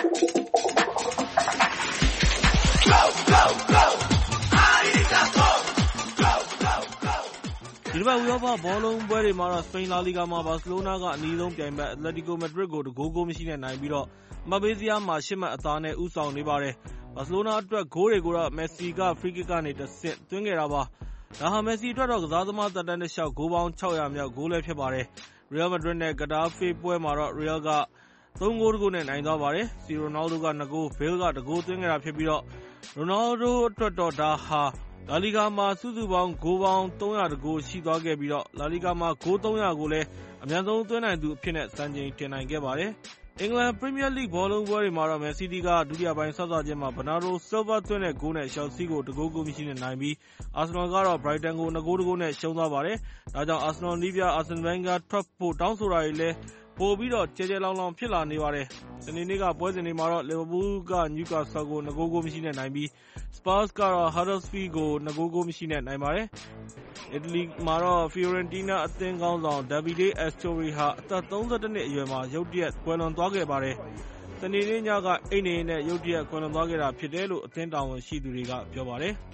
ဒီဘက်ဥရောပဘောလုံးပွဲတွေမှာတော့စပိန်လာလီဂါမှာဘာစီလိုနာကအနီးဆုံးပြိုင်ဘက်အက်တလက်တီကိုမက်ဒရစ်ကိုတဂိုးဂိုးမရှိနဲ့နိုင်ပြီးတော့အမှတ်ပေးဇယားမှာရှစ်မှတ်အသာနဲ့ဦးဆောင်နေပါတယ်။ဘာစီလိုနာအတွက်ဂိုးတွေကိုတော့မက်ဆီကဖရီးကစ်ကနေတဆင့်သွင်းခဲ့တာပါ။ဒါဟာမက်ဆီအတွက်တော့ကစားသမားသက်တမ်းတစ်လျှောက်ဂိုးပေါင်း၆၀၀မြောက်ဂိုးလည်းဖြစ်ပါတယ်။ ရီယယ်မက်ဒရစ်နဲ့ဂတာဖေးပွဲမှာတော့ရီယယ်ကသုံးဂိုးတဂိုးနဲ့နိုင်သွားပါတယ်။စီရိုနယ်ဒိုကနှစ်ဂိုးဘေးလ်ကတဂိုးသွင်းခဲ့တာဖြစ်ပြီးတော့ရိုနယ်ဒိုအတွက်တော့ဒါဟာပလာလီဂါမှာစုစုပေါင်းဂိုးပေါင်းသုံးရာတစ်ဂိုးရှိသွားခဲ့ပြီးတော့လာလီဂါမှာဂိုးသုံးရာကိုလည်းအများဆုံးသွင်းနိုင်သူအဖြစ်နဲ့စံချိန်တင်နိုင်ခဲ့ပါတယ်။အင်္ဂလန်ပရီးမီးယားလိဂ်ဘောလုံးပွဲတွေမှာတော့မယ်စီးတီးကဒုတိယပိုင်းဆော့ဆော့ချင်းမှာဘနာဒိုဆယ်ဗာသွင်းတဲ့ဂိုးနဲ့ရှယ်လ်ဆီကိုတစ်ဂိုးဂိုးမရှိနဲ့နိုင်ပြီးအာဆင်နယ်ကတော့ဘရိုက်တန်ကိုနှစ်ဂိုးတစ်ဂိုးနဲ့ရှုံးသွားပါတယ်။ဒါကြောင့်အာဆင်နယ်နီးပြအာဆင်ဗန်ဂါထွက်ဖို့တောင်းဆိုတာတွေလည်းပိုပြီးတော့ကျဲကျဲလောင်းလောင်းဖြစ်လာနေပါတယ်။စနေနေ့ကပွဲစဉ်တွေမှာတော့လီဗာပူးကနယူကာဆယ်ကိုနှစ်ဂိုးဂိုးမရှိနဲ့နိုင်ပြီးစပါးစ်ကတော့ဟာဒတ်စဖီးကိုနှစ်ဂိုးဂိုးမရှိနဲ့နိုင်ပါတယ်။အီတလီမှာတော့ဖီယိုရန်တီးနားအသင်းကောင်းဆောင်ဒါဗီဒေးအက်စတိုရီဟာအသက်သုံးဆယ့်တစ်နှစ်အရွယ်မှာရုတ်တရက်ကွယ်လွန်သွားခဲ့ပါတယ်။စနေနေ့ညကအိမ်နေနဲ့ရုတ်တရက်ကွယ်လွန်သွားခဲ့တာဖြစ်တယ်လို့အသင်းတာဝန်ရှိသူတွေကပြောပါတယ်။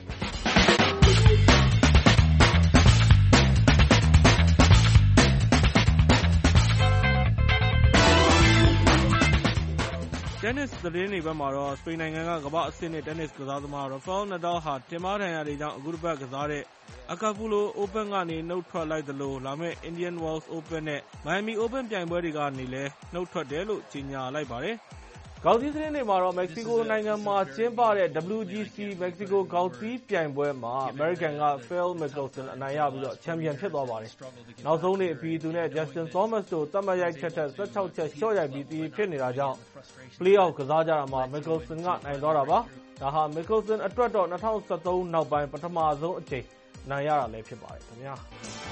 တင်းနစ်သတင်းတွေဘက်မှာတော့စပိန်နိုင်ငံကကမ္ဘာ့အဆင့်နဲ့တင်းနစ်ကစားသမားရာဖဲလ်နာဒယ်ဟာတင်ပါဒဏ်ရာတွေကြောင့်အခုတစ်ပတ်ကစားတဲ့အကာပူလို Open ကနေနှုတ်ထွက်လိုက်သလိုလာမယ့် Indian Wells Open နဲ့ Miami Open ပြိုင်ပွဲတွေကနေလည်းနှုတ်ထွက်တယ်လို့ကြေညာလိုက်ပါတယ်။ဂေါက်သီးသတင်းတွေမှာတော့မက္ကဆီကိုနိုင်ငံမှာကျင်းပတဲ့ ဒဗလျူ ဂျီ စီ မက္ကဆီကိုဂေါက်သီးပြိုင်ပွဲမှာအမေရိကန်က Phil Mickelson အနိုင်ရပြီးတော့ချန်ပီယံဖြစ်သွားပါတယ်။နောက်ဆုံးနေ့အပြီးသူနဲ့ Justin Thomas တို့သတ်မှတ်ရိုက်ချက်ထက်၁၆ချက်လျှော့ရိုက်ပြီးတီးဖြစ်နေတာကြောင့် Play-off ကစားကြတာမှာ Mickelson ကနိုင်သွားတာပါ။ဒါဟာ Mickelson အတွက်တော့၂၀၁၃နောက်ပိုင်းပထမဆုံးအကြိမ်နိုင်ရတာလည်းဖြစ်ပါတယ်ခင်ဗျာ။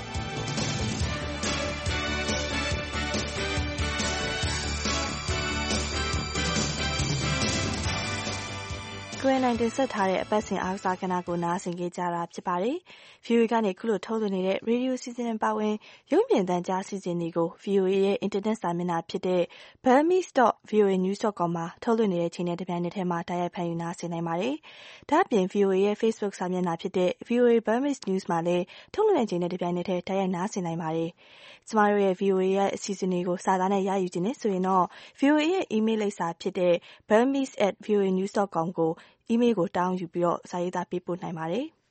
ကိုရိုနာဗိုင်းရပ်စ်တင်ဆက်ထားတဲ့အပတ်စဉ်အားကစားကဏ္ဍကိုနားဆင်ကြကြတာဖြစ်ပါတယ်။ ဗွီအိုအေကနေခုလိုထုတ်လွှင့်နေတဲ့ရေဒီယိုစီစဉ်တွေပါဝင်ရုပ်မြင်သံကြားစီစဉ်တွေကို ဗွီအိုအေရဲ့အင်တာနက်စာမျက်နှာဖြစ်တဲ့ burmese dot v o a news dot com မှာထုတ်လွှင့်နေတဲ့ချိန်နဲ့တပြိုင်နက်တည်းမှာတိုက်ရိုက်ဖန်ယူနားဆင်နိုင်ပါတယ်။ဒါ့အပြင် ဗွီအိုအေရဲ့ Facebook စာမျက်နှာဖြစ်တဲ့ ဗွီအိုအေ Burmese News မှာလည်းထုတ်လွှင့်တဲ့ချိန်နဲ့တပြိုင်နက်တည်းတိုက်ရိုက်နားဆင်နိုင်ပါတယ်။ကျမတို့ရဲ့ ဗွီအိုအေရဲ့အစီအစဉ်တွေကိုစာသားနဲ့ရယူခြင်းနဲ့ဆိုရင်တော့ ဗွီအိုအေရဲ့ email လိပ်စာဖြစ်တဲ့ burmese at v o a news dot com ကို email ကိုတောင်းယူပြီးတော့စာရေးသားပေးပို့နိုင်ပါတယ်။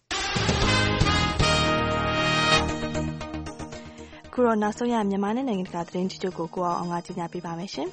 ခုတော့နောက်ဆုံးရမြန်မာနဲ့နိုင်ငံတကာသတင်းကြီးချုပ်ကိုကိုအောင်အောင်ကကြီးညာပေးပါမယ်ရှင်။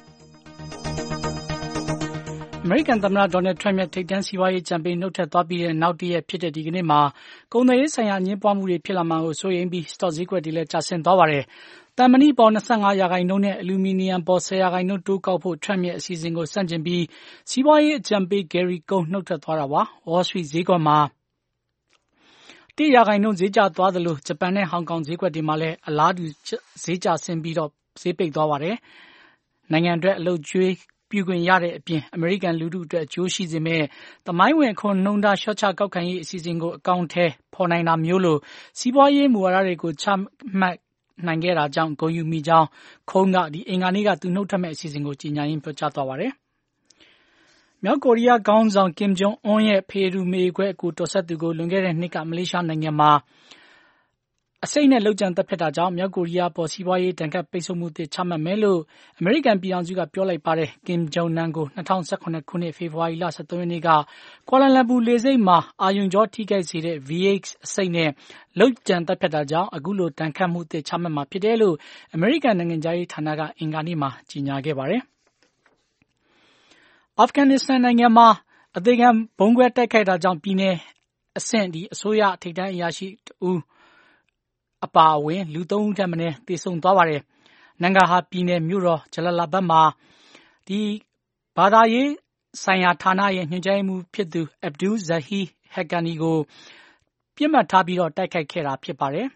အမေရိကန်သမ္မတဒေါ်နယ်ထရမ့်ရဲ့ထိပ်တန်းစီးပွားရေးကြံပေးနှုတ်ထွက်သွားပြီးတဲ့နောက်တရက်ဖြစ်တဲ့ဒီကနေ့မှာကုန်သွယ်ရေးဆိုင်ရာအငြင်းပွားမှုတွေဖြစ်လာမှကိုစိုးရိမ်ပြီးစတော့ဈေးကွက်တွေလည်းကျဆင်းသွားပါတယ်။တန်မဏိပေါ်၂၅ရာခိုင်နှုန်းနဲ့အလူမီနီယံပေါ်၁၀ရာခိုင်နှုန်းတိုးကောက်ဖို့ထရမ့်ရဲ့အစီအစဉ်ကိုဆန့်ကျင်ပြီးစီးပွားရေးအကြံပေးဂယ်ရီကုန်းနှုတ်ထွက်သွားတာပါ။ Wall Street ဈေးကွက်မှာ၁ရာခိုင်နှုန်းဈေးကျသွားသလိုဂျပန်နဲ့ဟောင်ကောင်ဈေးကွက်တွေမှာလည်းအလားတူဈေးကျဆင်းပြီးတော့ဈေးပိတ်သွားပါတယ်။နိုင်ငံအတွက်အလုပ်ကျွေးပြုခွင့်ရတဲ့အပြင်အမေရိကန်လူထုအတွက်အကျိုးရှိစေမယ့်သမိုင်းဝင်အခွန်နှုန်းထားလျှော့ချကောက်ခံရေးအစီအစဉ်ကိုအကောင်အထည်ဖော်နိုင်တာမျိုးလို့စီးပွားရေးမူဝါဒတွေကိုချမှတ်နိုင်ခဲ့တာကြောင့်ဂုဏ်ယူမိကြောင်းခုံးကဒီအင်္ဂါနေ့ကသူနှုတ်ထွက်မဲ့အစီအစဉ်ကိုကြီးညာရင်းပြောကြားသွားပါတယ်။မြောက်ကိုရီးယားခေါင်းဆောင်ကင်ဂျုံအွန်းရဲ့ဖေရူမေခွဲအကူတော်ဆက်သူကိုလွန်ခဲ့တဲ့နှစ်ကမလေးရှားနိုင်ငံမှာအစိမ့်နဲ့လောက်ကျန်တပ်ဖြတ်တာကြောင့်မြောက်ကိုရီးယားပေါ်စီးပွားရေးတန်ခတ်ပိတ်ဆို့မှုတွေချမှတ်မယ်လို့အမေရိကန်ပြည်ထောင်စုကပြောလိုက်ပါတယ်။ကင်ဂျုံနန်ကို၂၀၁၇ခုနှစ်ဖေဖော်ဝါရီလ၁၃ရက်နေ့ကကွာလာလမ်ပူလေဆိပ်မှာအာရုံကြောထိခိုက်စေတဲ့ ဗီ အိတ် အစိမ့်နဲ့လောက်ကျန်တပ်ဖြတ်တာကြောင့်အခုလိုတန်ခတ်မှုတွေချမှတ်မှာဖြစ်တယ်လို့အမေရိကန်နိုင်ငံသားရေးဌာနကအင်္ဂါနေ့မှာကြေညာခဲ့ပါတယ်။အာဖဂန်နစ္စတန်နိုင်ငံမှာအသေးခံဘုံခွဲတိုက်ခိုက်တာကြောင့်ပြည်내အဆင့်ဒီအစိုးရထိပ်တန်းအရာရှိဦးအပါအဝင်လူသုံးဦးထက်မနည်းသေဆုံးသွားပါတယ်။နန်ဂါဟာပြည်နယ်မြို့တော်ဂျလာလာဘတ်မှာဒီဘာသာရေးဆိုင်ရာဌာနရဲ့ညွှန်ကြားမှုဖြစ်သူအဗ်ဒူဇဟီဟက်ကာနီကိုပြစ်မှတ်ထားပြီးတော့တိုက်ခိုက်ခဲ့တာဖြစ်ပါတယ်။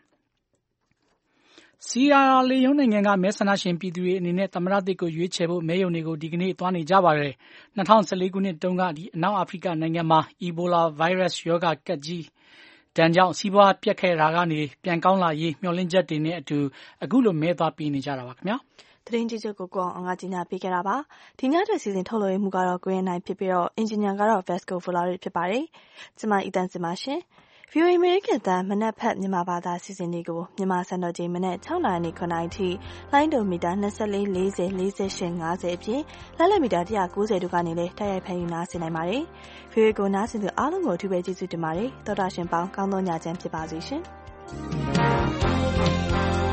စီယာလေယုံနိုင်ငံကမဲဆန္ဒရှင်ပြည်သူတွေအနေနဲ့သမ္မတသစ်ကိုရွေးချယ်ဖို့မဲရုံတွေကိုဒီကနေ့သွားနေကြပါတယ်။၂၀၁၄ခုနှစ်တုန်းကဒီအနောက်အာဖရိကနိုင်ငံမှာအီဘိုလာဗိုင်းရပ်စ်ရောဂါကပ်ကြီးတန်ကြောင့်စီးပွားပြတ်ခဲ့တာကနေပြန်ကောင်းလာရေးမျှော်လင့်ချက်တွေနဲ့အတူအခုလိုမဲသွားပေးနေကြတာပါခင်ဗျာ။သတင်းကြီးချုပ်ကိုကိုအောင်အငါကြီးညာပေးခဲ့တာပါ။ဒီညတဲ့စီစဉ်ထုတ်လွှင့်မှုကတော့ကိုရန်နိုင်ဖြစ်ပြီးတော့အင်ဂျင်နီယာကတော့ Vasco Volare ဖြစ်ပါတယ်။ကျွန်မအီတန်စင်ပါရှင်။ဗွီအိုအေ American တန်မနက်ဖက်မြန်မာဘာသာစီစဉ်တွေကိုမြန်မာစံတော်ချိန်မနက်၆နာရီနဲ့၇နာရီထိလိုင်းဒိုမီတာ၂၄ ၄၀ ၄၈ ၅၀အပြင်လက်လက်မီတာ၁၉၀တို့ကနေလည်းတိုက်ရိုက်ဖန်ယူနာဆင်နိုင်ပါတယ်။ ဗွီအိုအေကိုနားဆင်သူအားလုံးကိုအထူးပဲကျေးဇူးတင်ပါတယ်။သောတာရှင်ပေါင်းကောင်းသောညချမ်းဖြစ်ပါစေရှင်။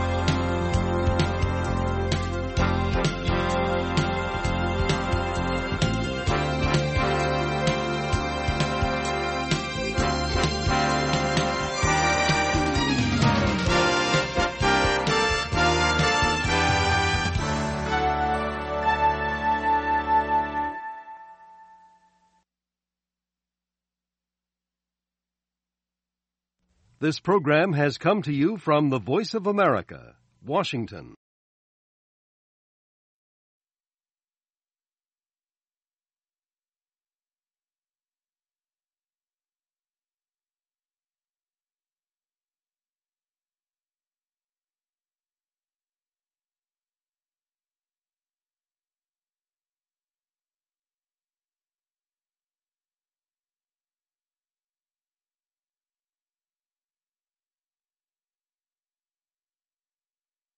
This program has come to you from the Voice of America, Washington.